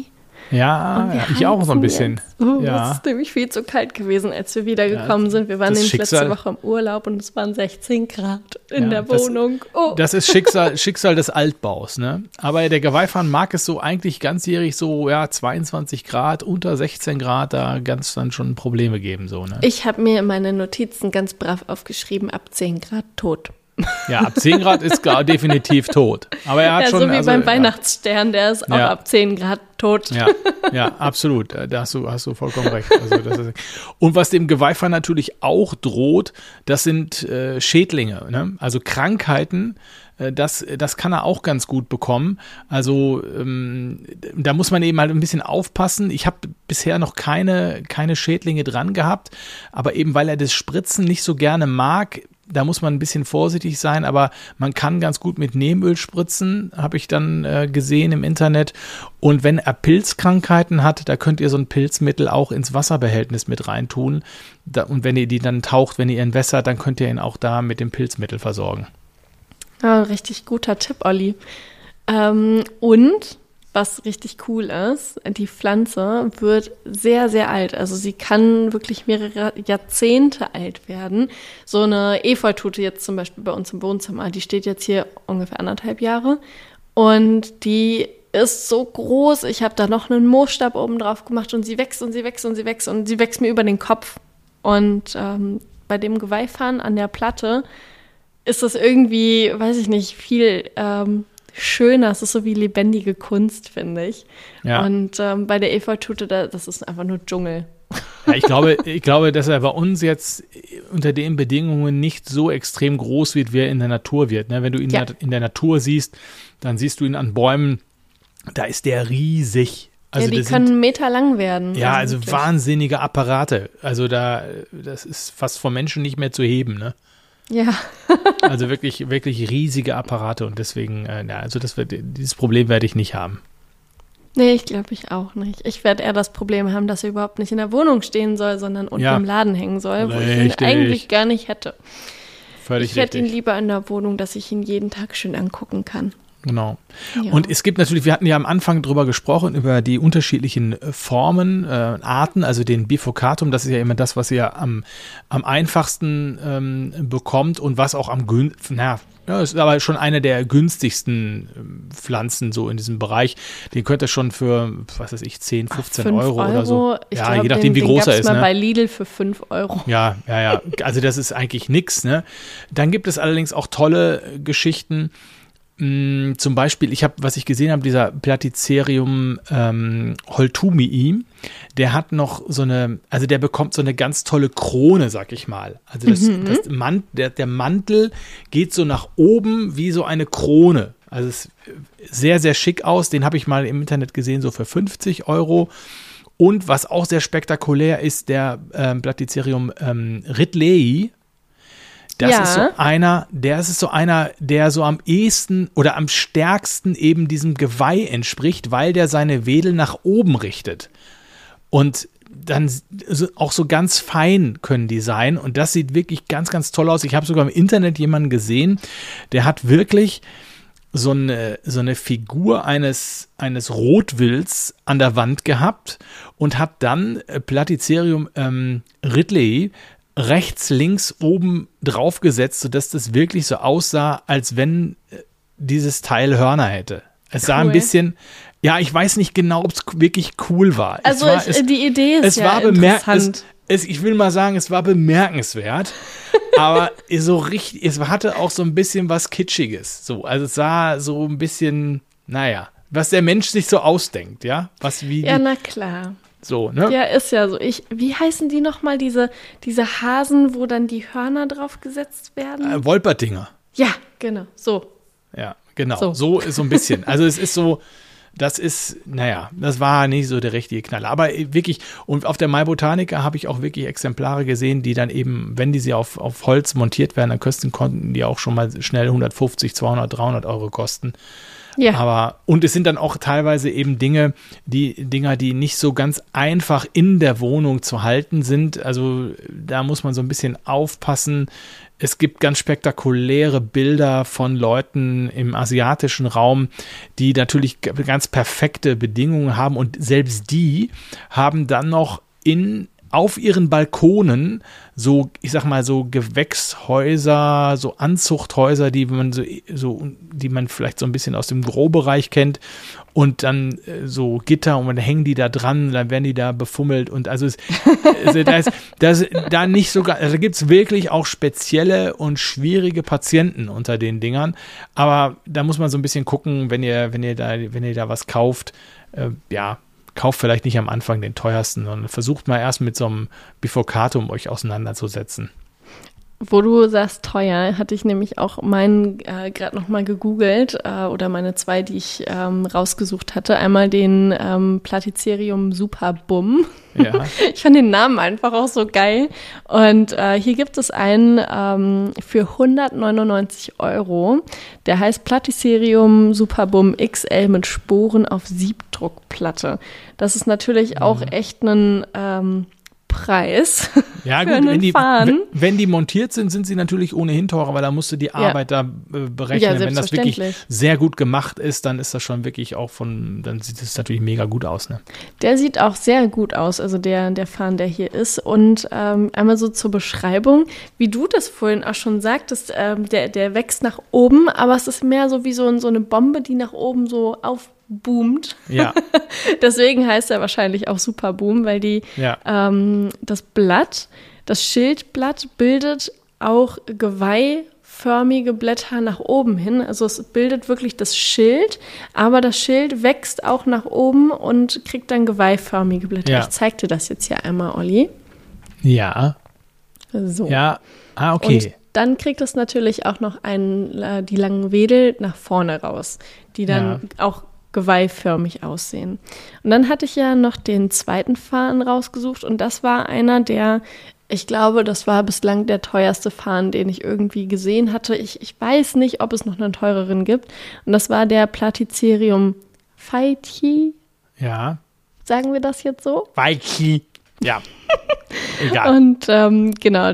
Ja, ich auch so ein bisschen. Es ist nämlich viel zu kalt gewesen, als wir wiedergekommen sind. Wir waren nämlich letzte Woche im Urlaub und es waren 16 Grad in der Wohnung. Das ist Schicksal des Altbaus, ne? Aber der Geweihfahren mag es so eigentlich ganzjährig so, 22 Grad, unter 16 Grad, da ganz dann schon Probleme geben, so, ne? Ich habe mir in meine Notizen ganz brav aufgeschrieben, ab 10 Grad tot. Ja, ab 10 Grad ist definitiv tot. Aber er hat schon. So wie beim Weihnachtsstern, der ist auch ab 10 Grad tot. Ja, absolut. Da hast du vollkommen recht. Also und was dem Geweihfahren natürlich auch droht, das sind Schädlinge, ne? Also Krankheiten. Das kann er auch ganz gut bekommen. Also da muss man eben halt ein bisschen aufpassen. Ich habe bisher noch keine Schädlinge dran gehabt, aber eben weil er das Spritzen nicht so gerne mag, da muss man ein bisschen vorsichtig sein, aber man kann ganz gut mit Neemöl spritzen, habe ich dann gesehen im Internet. Und wenn er Pilzkrankheiten hat, da könnt ihr so ein Pilzmittel auch ins Wasserbehältnis mit reintun. Und wenn ihr die dann taucht, wenn ihr ihn wässert, dann könnt ihr ihn auch da mit dem Pilzmittel versorgen. Ja, richtig guter Tipp, Olli. Und was richtig cool ist, die Pflanze wird sehr, sehr alt. Also sie kann wirklich mehrere Jahrzehnte alt werden. So eine Efeutute jetzt zum Beispiel bei uns im Wohnzimmer, die steht jetzt hier ungefähr 1,5 Jahre. Und die ist so groß. Ich habe da noch einen Moosstab oben drauf gemacht und sie wächst und sie wächst und sie wächst und sie wächst mir über den Kopf. Und bei dem Geweihfahren an der Platte ist das irgendwie, weiß ich nicht, viel schöner. Es ist so wie lebendige Kunst, finde ich. Ja. Und bei der Efeutute, das ist einfach nur Dschungel. Ja, ich glaube, dass er bei uns jetzt unter den Bedingungen nicht so extrem groß wird, wie er in der Natur wird. Ne? Wenn du ihn in der Natur siehst, dann siehst du ihn an Bäumen, da ist der riesig. Also die können 1 Meter lang werden. Ja, also wahnsinnige Apparate. Also das ist fast vom Menschen nicht mehr zu heben, ne? Ja. Also wirklich, wirklich riesige Apparate und deswegen, dieses Problem werde ich nicht haben. Nee, ich glaube ich auch nicht. Ich werde eher das Problem haben, dass er überhaupt nicht in der Wohnung stehen soll, sondern unten im Laden hängen soll, wo ich ihn eigentlich gar nicht hätte. Ich hätte ihn lieber in der Wohnung, dass ich ihn jeden Tag schön angucken kann. Genau. Ja. Und es gibt natürlich, wir hatten ja am Anfang drüber gesprochen, über die unterschiedlichen Formen, Arten, also den Bifurcatum, das ist ja immer das, was ihr am einfachsten bekommt und was auch ist aber schon eine der günstigsten Pflanzen so in diesem Bereich. Den könnt ihr schon für, 10, 15 Euro oder so. Ja, je nachdem, wie groß er ist. Mal bei Lidl für 5 Euro. Ja. Also das ist eigentlich nix, ne? Dann gibt es allerdings auch tolle Geschichten. Zum Beispiel, was ich gesehen habe, dieser Platycerium holtumii, der hat noch der bekommt so eine ganz tolle Krone, sag ich mal. Also der Mantel geht so nach oben wie so eine Krone. Also es ist sehr, sehr schick aus. Den habe ich mal im Internet gesehen, so für 50 Euro. Und was auch sehr spektakulär ist, der Platycerium ridleyi. Das ist so einer, der so am ehesten oder am stärksten eben diesem Geweih entspricht, weil der seine Wedel nach oben richtet. Und dann auch so ganz fein können die sein. Und das sieht wirklich ganz, ganz toll aus. Ich habe sogar im Internet jemanden gesehen, der hat wirklich so eine Figur eines Rotwilds an der Wand gehabt und hat dann Platycerium ridleyi rechts, links, oben drauf gesetzt, sodass das wirklich so aussah, als wenn dieses Teil Hörner hätte. Es sah ein bisschen, ich weiß nicht genau, ob es wirklich cool war. Also die Idee ist interessant. ich will mal sagen, es war bemerkenswert, aber so richtig, es hatte auch so ein bisschen was Kitschiges. So, also es sah so ein bisschen, naja, was der Mensch sich so ausdenkt, ja? Ja, na klar. So, ne? Ja, ist ja so. Wie heißen die nochmal, diese Hasen, wo dann die Hörner drauf gesetzt werden? Wolpertinger. Ja, genau, so. Ja, genau, so ist so ein bisschen. Also es ist so, das war nicht so der richtige Knaller. Aber wirklich, und auf der Maibotanica habe ich auch wirklich Exemplare gesehen, die dann eben, wenn die sie auf Holz montiert werden, dann konnten die auch schon mal schnell 150, 200, 300 Euro kosten. Ja. Und es sind dann auch teilweise eben Dinger, die nicht so ganz einfach in der Wohnung zu halten sind. Also da muss man so ein bisschen aufpassen. Es gibt ganz spektakuläre Bilder von Leuten im asiatischen Raum, die natürlich ganz perfekte Bedingungen haben und selbst die haben dann noch auf ihren Balkonen so, ich sag mal, so Gewächshäuser, so Anzuchthäuser, die man vielleicht so ein bisschen aus dem Grobereich kennt und dann so Gitter und dann hängen die da dran, dann werden die da befummelt und also da nicht sogar, also da gibt es wirklich auch spezielle und schwierige Patienten unter den Dingern, aber da muss man so ein bisschen gucken, wenn ihr da was kauft, kauft vielleicht nicht am Anfang den teuersten, sondern versucht mal erst mit so einem Bifurcatum euch auseinanderzusetzen. Wo du sagst teuer, hatte ich nämlich auch meinen gerade nochmal gegoogelt oder meine zwei, die ich rausgesucht hatte. Einmal den Platycerium Superbum. Ja. Ich fand den Namen einfach auch so geil. Und hier gibt es einen für 199 €. Der heißt Platycerium Superbum XL mit Sporen auf Siebdruckplatte. Das ist natürlich auch echt ein Preis. Ja, gut, wenn die montiert sind, sind sie natürlich ohnehin teurer, weil da musst du die Arbeit da berechnen. Ja, wenn das wirklich sehr gut gemacht ist, dann ist das schon wirklich auch dann sieht es natürlich mega gut aus. Ne? Der sieht auch sehr gut aus, also der Farn, der hier ist. Und einmal so zur Beschreibung, wie du das vorhin auch schon sagtest, der wächst nach oben, aber es ist mehr so wie so eine Bombe, die nach oben so aufboomt. Ja. Deswegen heißt er wahrscheinlich auch Superboom, weil das Schildblatt bildet auch geweihförmige Blätter nach oben hin. Also es bildet wirklich das Schild, aber das Schild wächst auch nach oben und kriegt dann geweihförmige Blätter. Ja. Ich zeig dir das jetzt hier einmal, Olli. Ja. So. Ja. Okay. Und dann kriegt es natürlich auch noch die langen Wedel nach vorne raus, die dann auch geweihförmig aussehen. Und dann hatte ich ja noch den zweiten Farn rausgesucht und das war einer, ich glaube, das war bislang der teuerste Farn, den ich irgendwie gesehen hatte. Ich weiß nicht, ob es noch einen teureren gibt. Und das war der Platycerium Phaethi. Ja. Sagen wir das jetzt so? Phaethi. Ja. Egal. Und genau,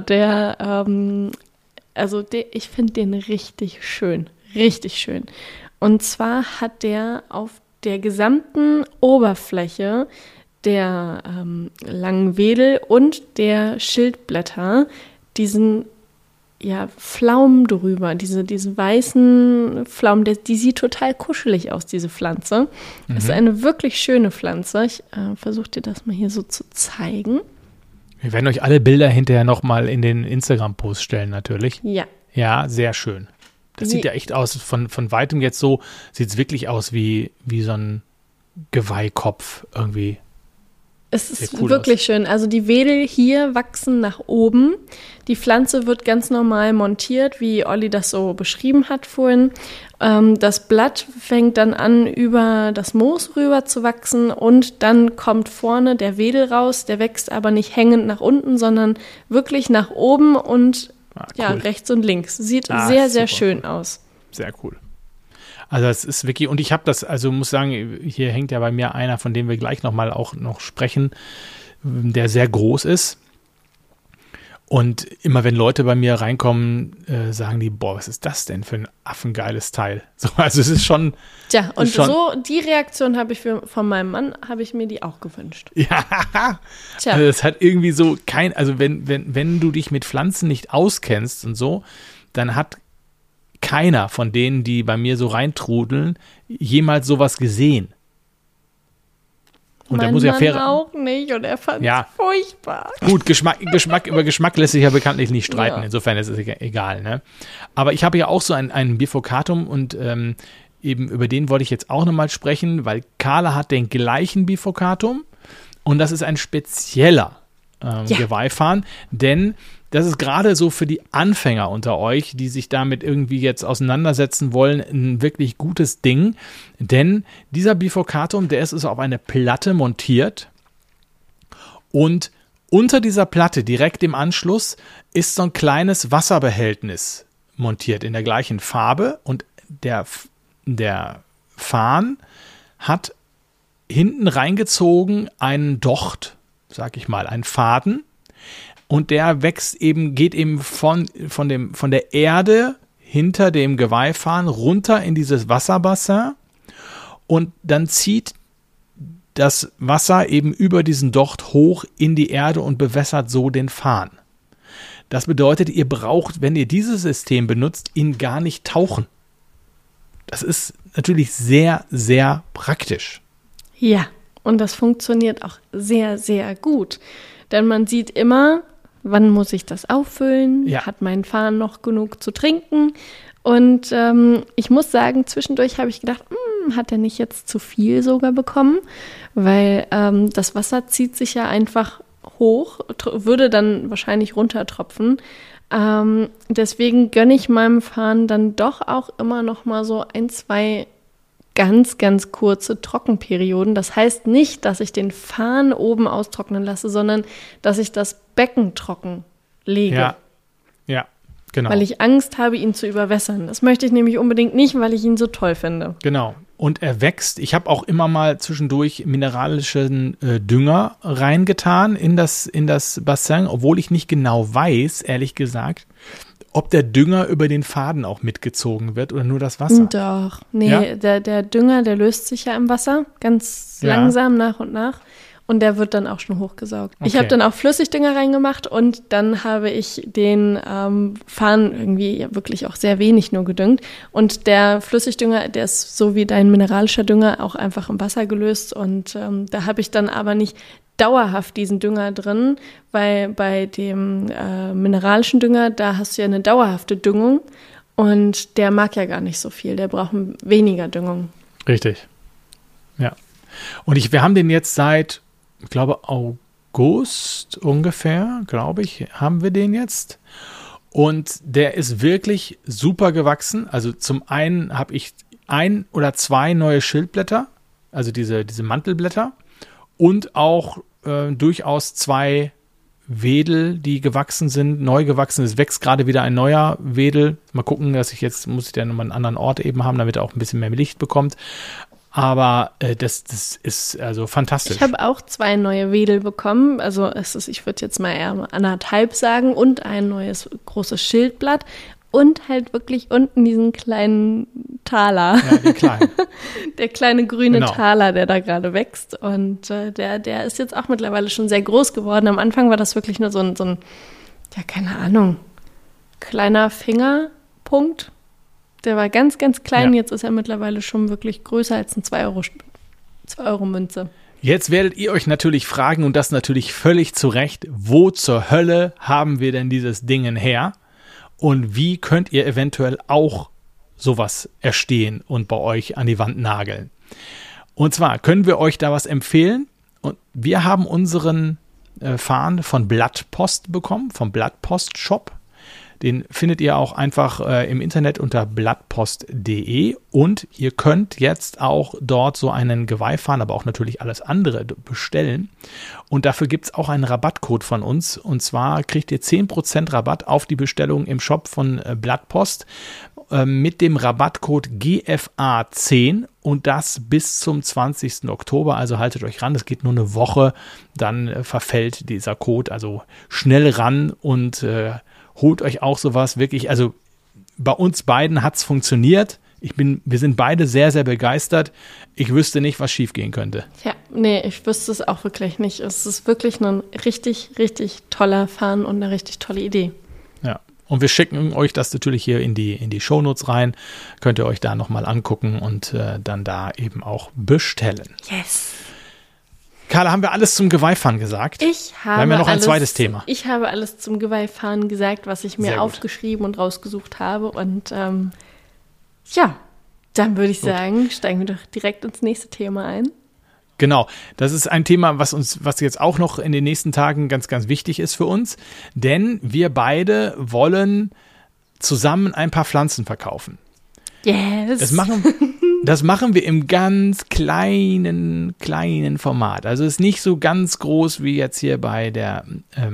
ich finde den richtig schön. Richtig schön. Und zwar hat der auf der gesamten Oberfläche der langen Wedel und der Schildblätter diesen Pflaumen drüber, diese weißen Pflaumen, die sieht total kuschelig aus, diese Pflanze. Das ist eine wirklich schöne Pflanze. Ich versuche dir das mal hier so zu zeigen. Wir werden euch alle Bilder hinterher nochmal in den Instagram-Post stellen, natürlich. Ja. Ja, sehr schön. Das sieht ja echt aus, von weitem jetzt so, sieht es wirklich aus wie so ein Geweihkopf irgendwie. Es ist cool wirklich schön. Also die Wedel hier wachsen nach oben. Die Pflanze wird ganz normal montiert, wie Olli das so beschrieben hat vorhin. Das Blatt fängt dann an, über das Moos rüber zu wachsen und dann kommt vorne der Wedel raus. Der wächst aber nicht hängend nach unten, sondern wirklich nach oben und cool. Rechts und links. Sieht sehr, sehr schön cool aus. Sehr cool. Also es ist wirklich, und ich habe das, also muss sagen, hier hängt ja bei mir einer, von dem wir gleich noch sprechen, der sehr groß ist. Und immer wenn Leute bei mir reinkommen, sagen die, boah, was ist das denn für ein affengeiles Teil? So, also es ist schon. Tja, und so die Reaktion habe ich von meinem Mann, habe ich mir die auch gewünscht. Ja, tja. Also es hat irgendwie so also wenn du dich mit Pflanzen nicht auskennst und so, dann hat keiner von denen, die bei mir so reintrudeln, jemals sowas gesehen. Und mein der muss ja Mann auch nicht und er fand es furchtbar. Gut, über Geschmack lässt sich ja bekanntlich nicht streiten, Ja. insofern ist es egal. Ne? Aber ich habe ja auch so einen Bifurcatum und eben über den wollte ich jetzt auch nochmal sprechen, weil Carla hat den gleichen Bifurcatum und das ist ein spezieller Geweihfahnen, denn das ist gerade so für die Anfänger unter euch, die sich damit irgendwie jetzt auseinandersetzen wollen, ein wirklich gutes Ding. Denn dieser Bifurcatum, der ist auf eine Platte montiert und unter dieser Platte, direkt im Anschluss, ist so ein kleines Wasserbehältnis montiert in der gleichen Farbe und der Farn hat hinten reingezogen einen Docht, sag ich mal, einen Faden. Und der geht eben von der Erde hinter dem Geweihfahren runter in dieses Wasserbassin und dann zieht das Wasser eben über diesen Docht hoch in die Erde und bewässert so den Farn. Das bedeutet, ihr braucht, wenn ihr dieses System benutzt, ihn gar nicht tauchen. Das ist natürlich sehr, sehr praktisch. Ja, und das funktioniert auch sehr, sehr gut. Denn man sieht immer, wann muss ich das auffüllen? Ja. Hat mein Farn noch genug zu trinken? Und ich muss sagen, zwischendurch habe ich gedacht, hat er nicht jetzt zu viel sogar bekommen? Weil das Wasser zieht sich ja einfach hoch, würde dann wahrscheinlich runtertropfen. Deswegen gönne ich meinem Farn dann doch auch immer noch mal so 1, 2 ganz, ganz kurze Trockenperioden. Das heißt nicht, dass ich den Farn oben austrocknen lasse, sondern dass ich das Becken trocken lege. Ja, genau. Weil ich Angst habe, ihn zu überwässern. Das möchte ich nämlich unbedingt nicht, weil ich ihn so toll finde. Genau. Und er wächst. Ich habe auch immer mal zwischendurch mineralischen Dünger reingetan in das Bassin, obwohl ich nicht genau weiß, ehrlich gesagt, ob der Dünger über den Faden auch mitgezogen wird oder nur das Wasser. Doch. Nee, Ja? der Dünger, der löst sich ja im Wasser ganz langsam nach und nach. Und der wird dann auch schon hochgesaugt. Ich Okay. habe dann auch Flüssigdünger reingemacht und dann habe ich den Farn irgendwie wirklich auch sehr wenig nur gedüngt. Und der Flüssigdünger, der ist so wie dein mineralischer Dünger auch einfach im Wasser gelöst. Und da habe ich dann aber nicht dauerhaft diesen Dünger drin, weil bei dem mineralischen Dünger, da hast du ja eine dauerhafte Düngung und der mag ja gar nicht so viel. Der braucht weniger Düngung. Richtig. Ja. Und wir haben den jetzt seit, ich glaube, August ungefähr, haben wir den jetzt. Und der ist wirklich super gewachsen. Also zum einen habe ich 1 oder 2 neue Schildblätter, also diese Mantelblätter und auch durchaus 2 Wedel, die gewachsen sind, neu gewachsen. Es wächst gerade wieder ein neuer Wedel. Mal gucken, muss ich dann nochmal einen anderen Ort eben haben, damit er auch ein bisschen mehr Licht bekommt. Aber das ist also fantastisch. Ich habe auch 2 neue Wedel bekommen. Also ich würde jetzt mal eher 1,5 sagen und ein neues großes Schildblatt und halt wirklich unten diesen kleinen Taler. Ja, den kleinen. Der kleine grüne Genau. Taler, der da gerade wächst. Und der ist jetzt auch mittlerweile schon sehr groß geworden. Am Anfang war das wirklich nur so ein ja, keine Ahnung, kleiner Fingerpunkt. Der war ganz, ganz klein. Ja. Jetzt ist er mittlerweile schon wirklich größer als ein 2-Euro-Münze. Jetzt werdet ihr euch natürlich fragen, und das natürlich völlig zu Recht, wo zur Hölle haben wir denn dieses Ding her? Und wie könnt ihr eventuell auch sowas erstehen und bei euch an die Wand nageln? Und zwar können wir euch da was empfehlen. Und wir haben unseren Farn von Blattpost bekommen, vom Blattpost-Shop. Den findet ihr auch einfach im Internet unter blattpost.de und ihr könnt jetzt auch dort so einen Geweihfarn, aber auch natürlich alles andere bestellen. Und dafür gibt es auch einen Rabattcode von uns. Und zwar kriegt ihr 10% Rabatt auf die Bestellung im Shop von Blattpost mit dem Rabattcode GFA10 und das bis zum 20. Oktober. Also haltet euch ran, das geht nur eine Woche, dann verfällt dieser Code. Also schnell ran und holt euch auch sowas wirklich, also bei uns beiden hat es funktioniert. Wir sind beide sehr, sehr begeistert. Ich wüsste nicht, was schief gehen könnte. Ja, nee, ich wüsste es auch wirklich nicht. Es ist wirklich ein richtig, richtig toller Farn und eine richtig tolle Idee. Ja, und wir schicken euch das natürlich hier in die Shownotes rein. Könnt ihr euch da nochmal angucken und dann da eben auch bestellen. Yes. Carla, haben wir alles zum Geweihfahren gesagt? Wir haben ja noch ein zweites Thema. Ich habe alles zum Geweihfahren gesagt, was ich mir aufgeschrieben und rausgesucht habe. Und dann würde ich sagen, steigen wir doch direkt ins nächste Thema ein. Genau, das ist ein Thema, was jetzt auch noch in den nächsten Tagen ganz, ganz wichtig ist für uns. Denn wir beide wollen zusammen ein paar Pflanzen verkaufen. Yes. Das machen wir im ganz kleinen Format. Also es ist nicht so ganz groß wie jetzt hier bei der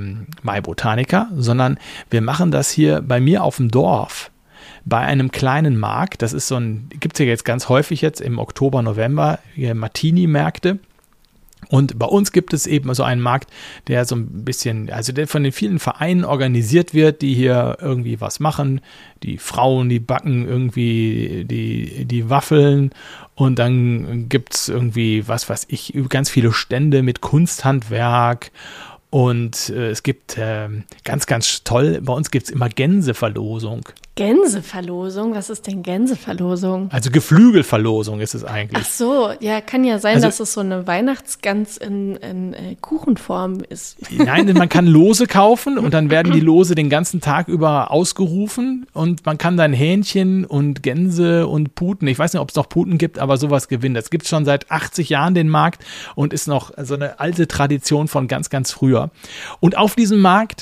Maibotanica, sondern wir machen das hier bei mir auf dem Dorf. Bei einem kleinen Markt, das ist gibt es ja jetzt ganz häufig jetzt im Oktober, November, hier Martini-Märkte. Und bei uns gibt es eben so einen Markt, der so ein bisschen, also der von den vielen Vereinen organisiert wird, die hier irgendwie was machen. Die Frauen, die backen irgendwie die Waffeln und dann gibt es irgendwie, was weiß ich, ganz viele Stände mit Kunsthandwerk. Und es gibt ganz, ganz toll, bei uns gibt es immer Gänseverlosung. Gänseverlosung? Was ist denn Gänseverlosung? Also Geflügelverlosung ist es eigentlich. Ach so, ja, kann ja sein, dass es so eine Weihnachtsgans in Kuchenform ist. Nein, man kann Lose kaufen und dann werden die Lose den ganzen Tag über ausgerufen und man kann dann Hähnchen und Gänse und Puten, ich weiß nicht, ob es noch Puten gibt, aber sowas gewinnen. Das gibt es schon seit 80 Jahren, den Markt, und ist noch so eine alte Tradition von ganz, ganz früher. Und auf diesem Markt,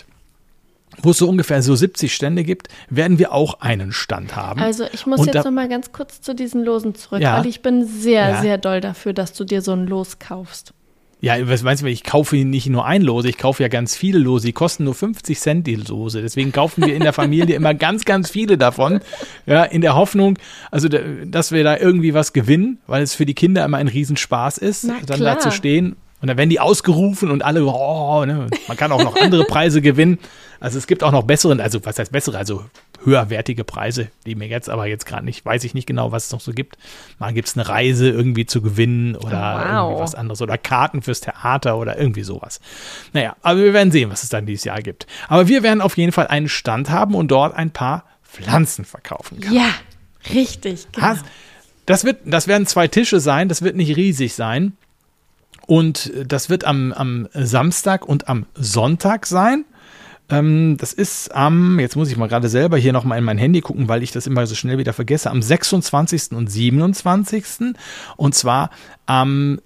wo es so ungefähr so 70 Stände gibt, werden wir auch einen Stand haben. Also ich muss jetzt noch mal ganz kurz zu diesen Losen zurück, weil ich bin sehr, sehr doll dafür, dass du dir so ein Los kaufst. Ja, was meinst du, ich kaufe nicht nur ein Lose, ich kaufe ja ganz viele Lose, die kosten nur 50 Cent die Lose, deswegen kaufen wir in der Familie immer ganz, ganz viele davon, ja, in der Hoffnung, also dass wir da irgendwie was gewinnen, weil es für die Kinder immer ein Riesenspaß ist, dann da zu stehen. Und dann werden die ausgerufen und alle, man kann auch noch andere Preise gewinnen. Also es gibt auch noch bessere, also was heißt bessere, also höherwertige Preise, die mir jetzt gerade nicht, weiß ich nicht genau, was es noch so gibt. Mal gibt es eine Reise irgendwie zu gewinnen oder irgendwie was anderes oder Karten fürs Theater oder irgendwie sowas. Naja, aber wir werden sehen, was es dann dieses Jahr gibt. Aber wir werden auf jeden Fall einen Stand haben und dort ein paar Pflanzen verkaufen können. Ja, richtig, genau. Das werden 2 Tische sein, das wird nicht riesig sein. Und das wird am Samstag und am Sonntag sein. Das ist jetzt muss ich mal gerade selber hier nochmal in mein Handy gucken, weil ich das immer so schnell wieder vergesse, am 26. und 27. Und zwar am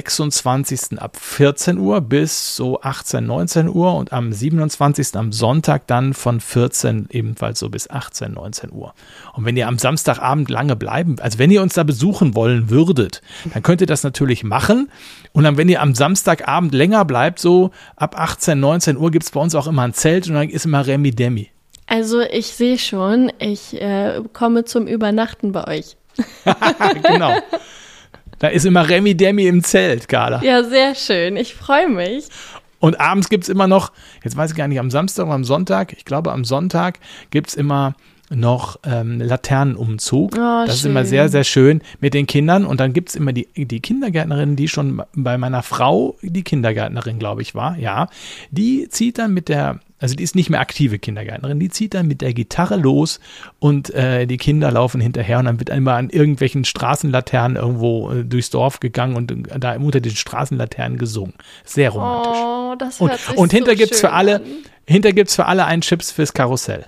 26. ab 14 Uhr bis so 18, 19 Uhr und am 27. am Sonntag dann von 14 ebenfalls so bis 18, 19 Uhr. Und wenn ihr am Samstagabend lange bleiben, also wenn ihr uns da besuchen wollen würdet, dann könnt ihr das natürlich machen. Und dann, wenn ihr am Samstagabend länger bleibt, so ab 18, 19 Uhr gibt es bei uns auch immer ein Zelt und dann ist immer Remi Demi. Also ich sehe schon, ich komme zum Übernachten bei euch. Genau. Da ist immer Remi Demi im Zelt, Carla. Ja, sehr schön. Ich freue mich. Und abends gibt es immer noch, jetzt weiß ich gar nicht, am Samstag oder am Sonntag, ich glaube am Sonntag gibt es immer noch Laternenumzug. Das ist immer sehr, sehr schön mit den Kindern. Und dann gibt es immer die Kindergärtnerin, die schon bei meiner Frau die Kindergärtnerin, glaube ich, war. Ja, die zieht dann also die ist nicht mehr aktive Kindergärtnerin, die zieht dann mit der Gitarre los und die Kinder laufen hinterher und dann wird einmal an irgendwelchen Straßenlaternen irgendwo durchs Dorf gegangen und da unter den Straßenlaternen gesungen. Sehr romantisch. Oh, das hört sich und hinter so gibt's schön für alle, an. hinter gibt's für alle einen Chips fürs Karussell.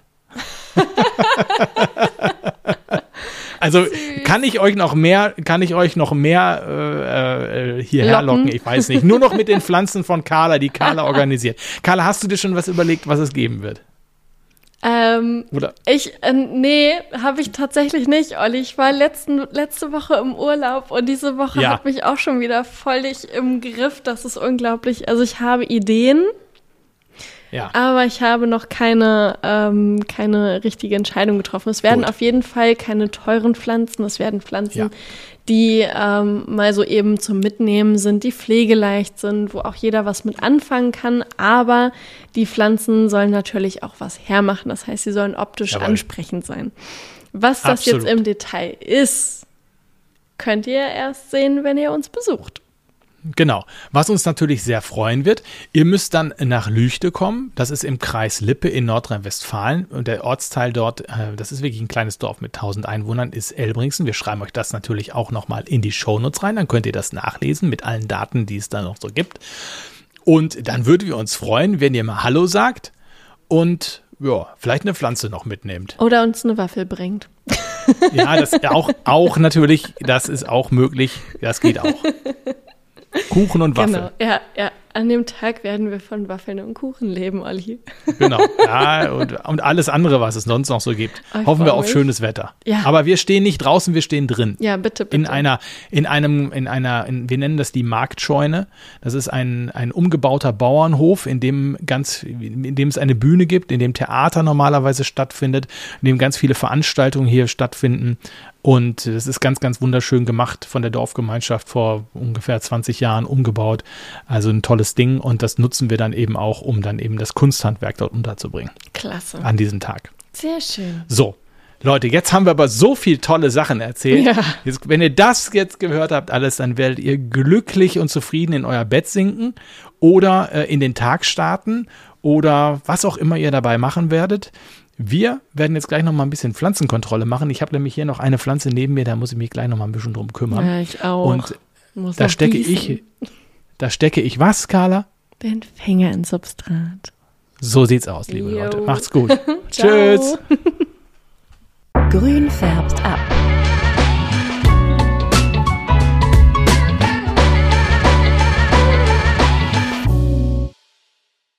Also kann ich euch noch mehr hierher locken? Ich weiß nicht. Nur noch mit den Pflanzen von Carla, die Carla organisiert. Carla, hast du dir schon was überlegt, was es geben wird? Oder? Nee, habe ich tatsächlich nicht, Olli. Ich war letzte Woche im Urlaub und diese Woche hat mich auch schon wieder völlig im Griff. Das ist unglaublich. Also ich habe Ideen. Ja. Aber ich habe noch keine richtige Entscheidung getroffen. Es werden auf jeden Fall keine teuren Pflanzen. Es werden Pflanzen, die mal so eben zum Mitnehmen sind, die pflegeleicht sind, wo auch jeder was mit anfangen kann. Aber die Pflanzen sollen natürlich auch was hermachen. Das heißt, sie sollen optisch ansprechend sein. Was das jetzt im Detail ist, könnt ihr erst sehen, wenn ihr uns besucht. Genau. Was uns natürlich sehr freuen wird, ihr müsst dann nach Lüchte kommen. Das ist im Kreis Lippe in Nordrhein-Westfalen. Und der Ortsteil dort, das ist wirklich ein kleines Dorf mit 1000 Einwohnern, ist Elbringsen. Wir schreiben euch das natürlich auch nochmal in die Shownotes rein. Dann könnt ihr das nachlesen mit allen Daten, die es da noch so gibt. Und dann würden wir uns freuen, wenn ihr mal Hallo sagt und ja, vielleicht eine Pflanze noch mitnehmt. Oder uns eine Waffel bringt. Ja, das auch natürlich, das ist auch möglich. Das geht auch. Kuchen und Waffeln. Genau, ja. An dem Tag werden wir von Waffeln und Kuchen leben, Olli. Genau, ja, und alles andere, was es sonst noch so gibt. Hoffen wir auf schönes Wetter. Ja. Aber wir stehen nicht draußen, wir stehen drin. Ja, bitte. Wir nennen das die Marktscheune. Das ist ein umgebauter Bauernhof, in dem es eine Bühne gibt, in dem Theater normalerweise stattfindet, in dem ganz viele Veranstaltungen hier stattfinden. Und das ist ganz, ganz wunderschön gemacht von der Dorfgemeinschaft vor ungefähr 20 Jahren umgebaut. Also ein tolles Ding und das nutzen wir dann eben auch, um dann eben das Kunsthandwerk dort unterzubringen. Klasse. An diesem Tag. Sehr schön. So, Leute, jetzt haben wir aber so viel tolle Sachen erzählt. Ja. Jetzt, wenn ihr das jetzt gehört habt, alles, dann werdet ihr glücklich und zufrieden in euer Bett sinken oder in den Tag starten oder was auch immer ihr dabei machen werdet. Wir werden jetzt gleich noch mal ein bisschen Pflanzenkontrolle machen. Ich habe nämlich hier noch eine Pflanze neben mir, da muss ich mich gleich noch mal ein bisschen drum kümmern. Ja, ich auch. Und da stecke ich was, Carla? Den Finger ins Substrat. So sieht's aus, liebe Leute. Macht's gut. Tschüss. Grün färbt ab.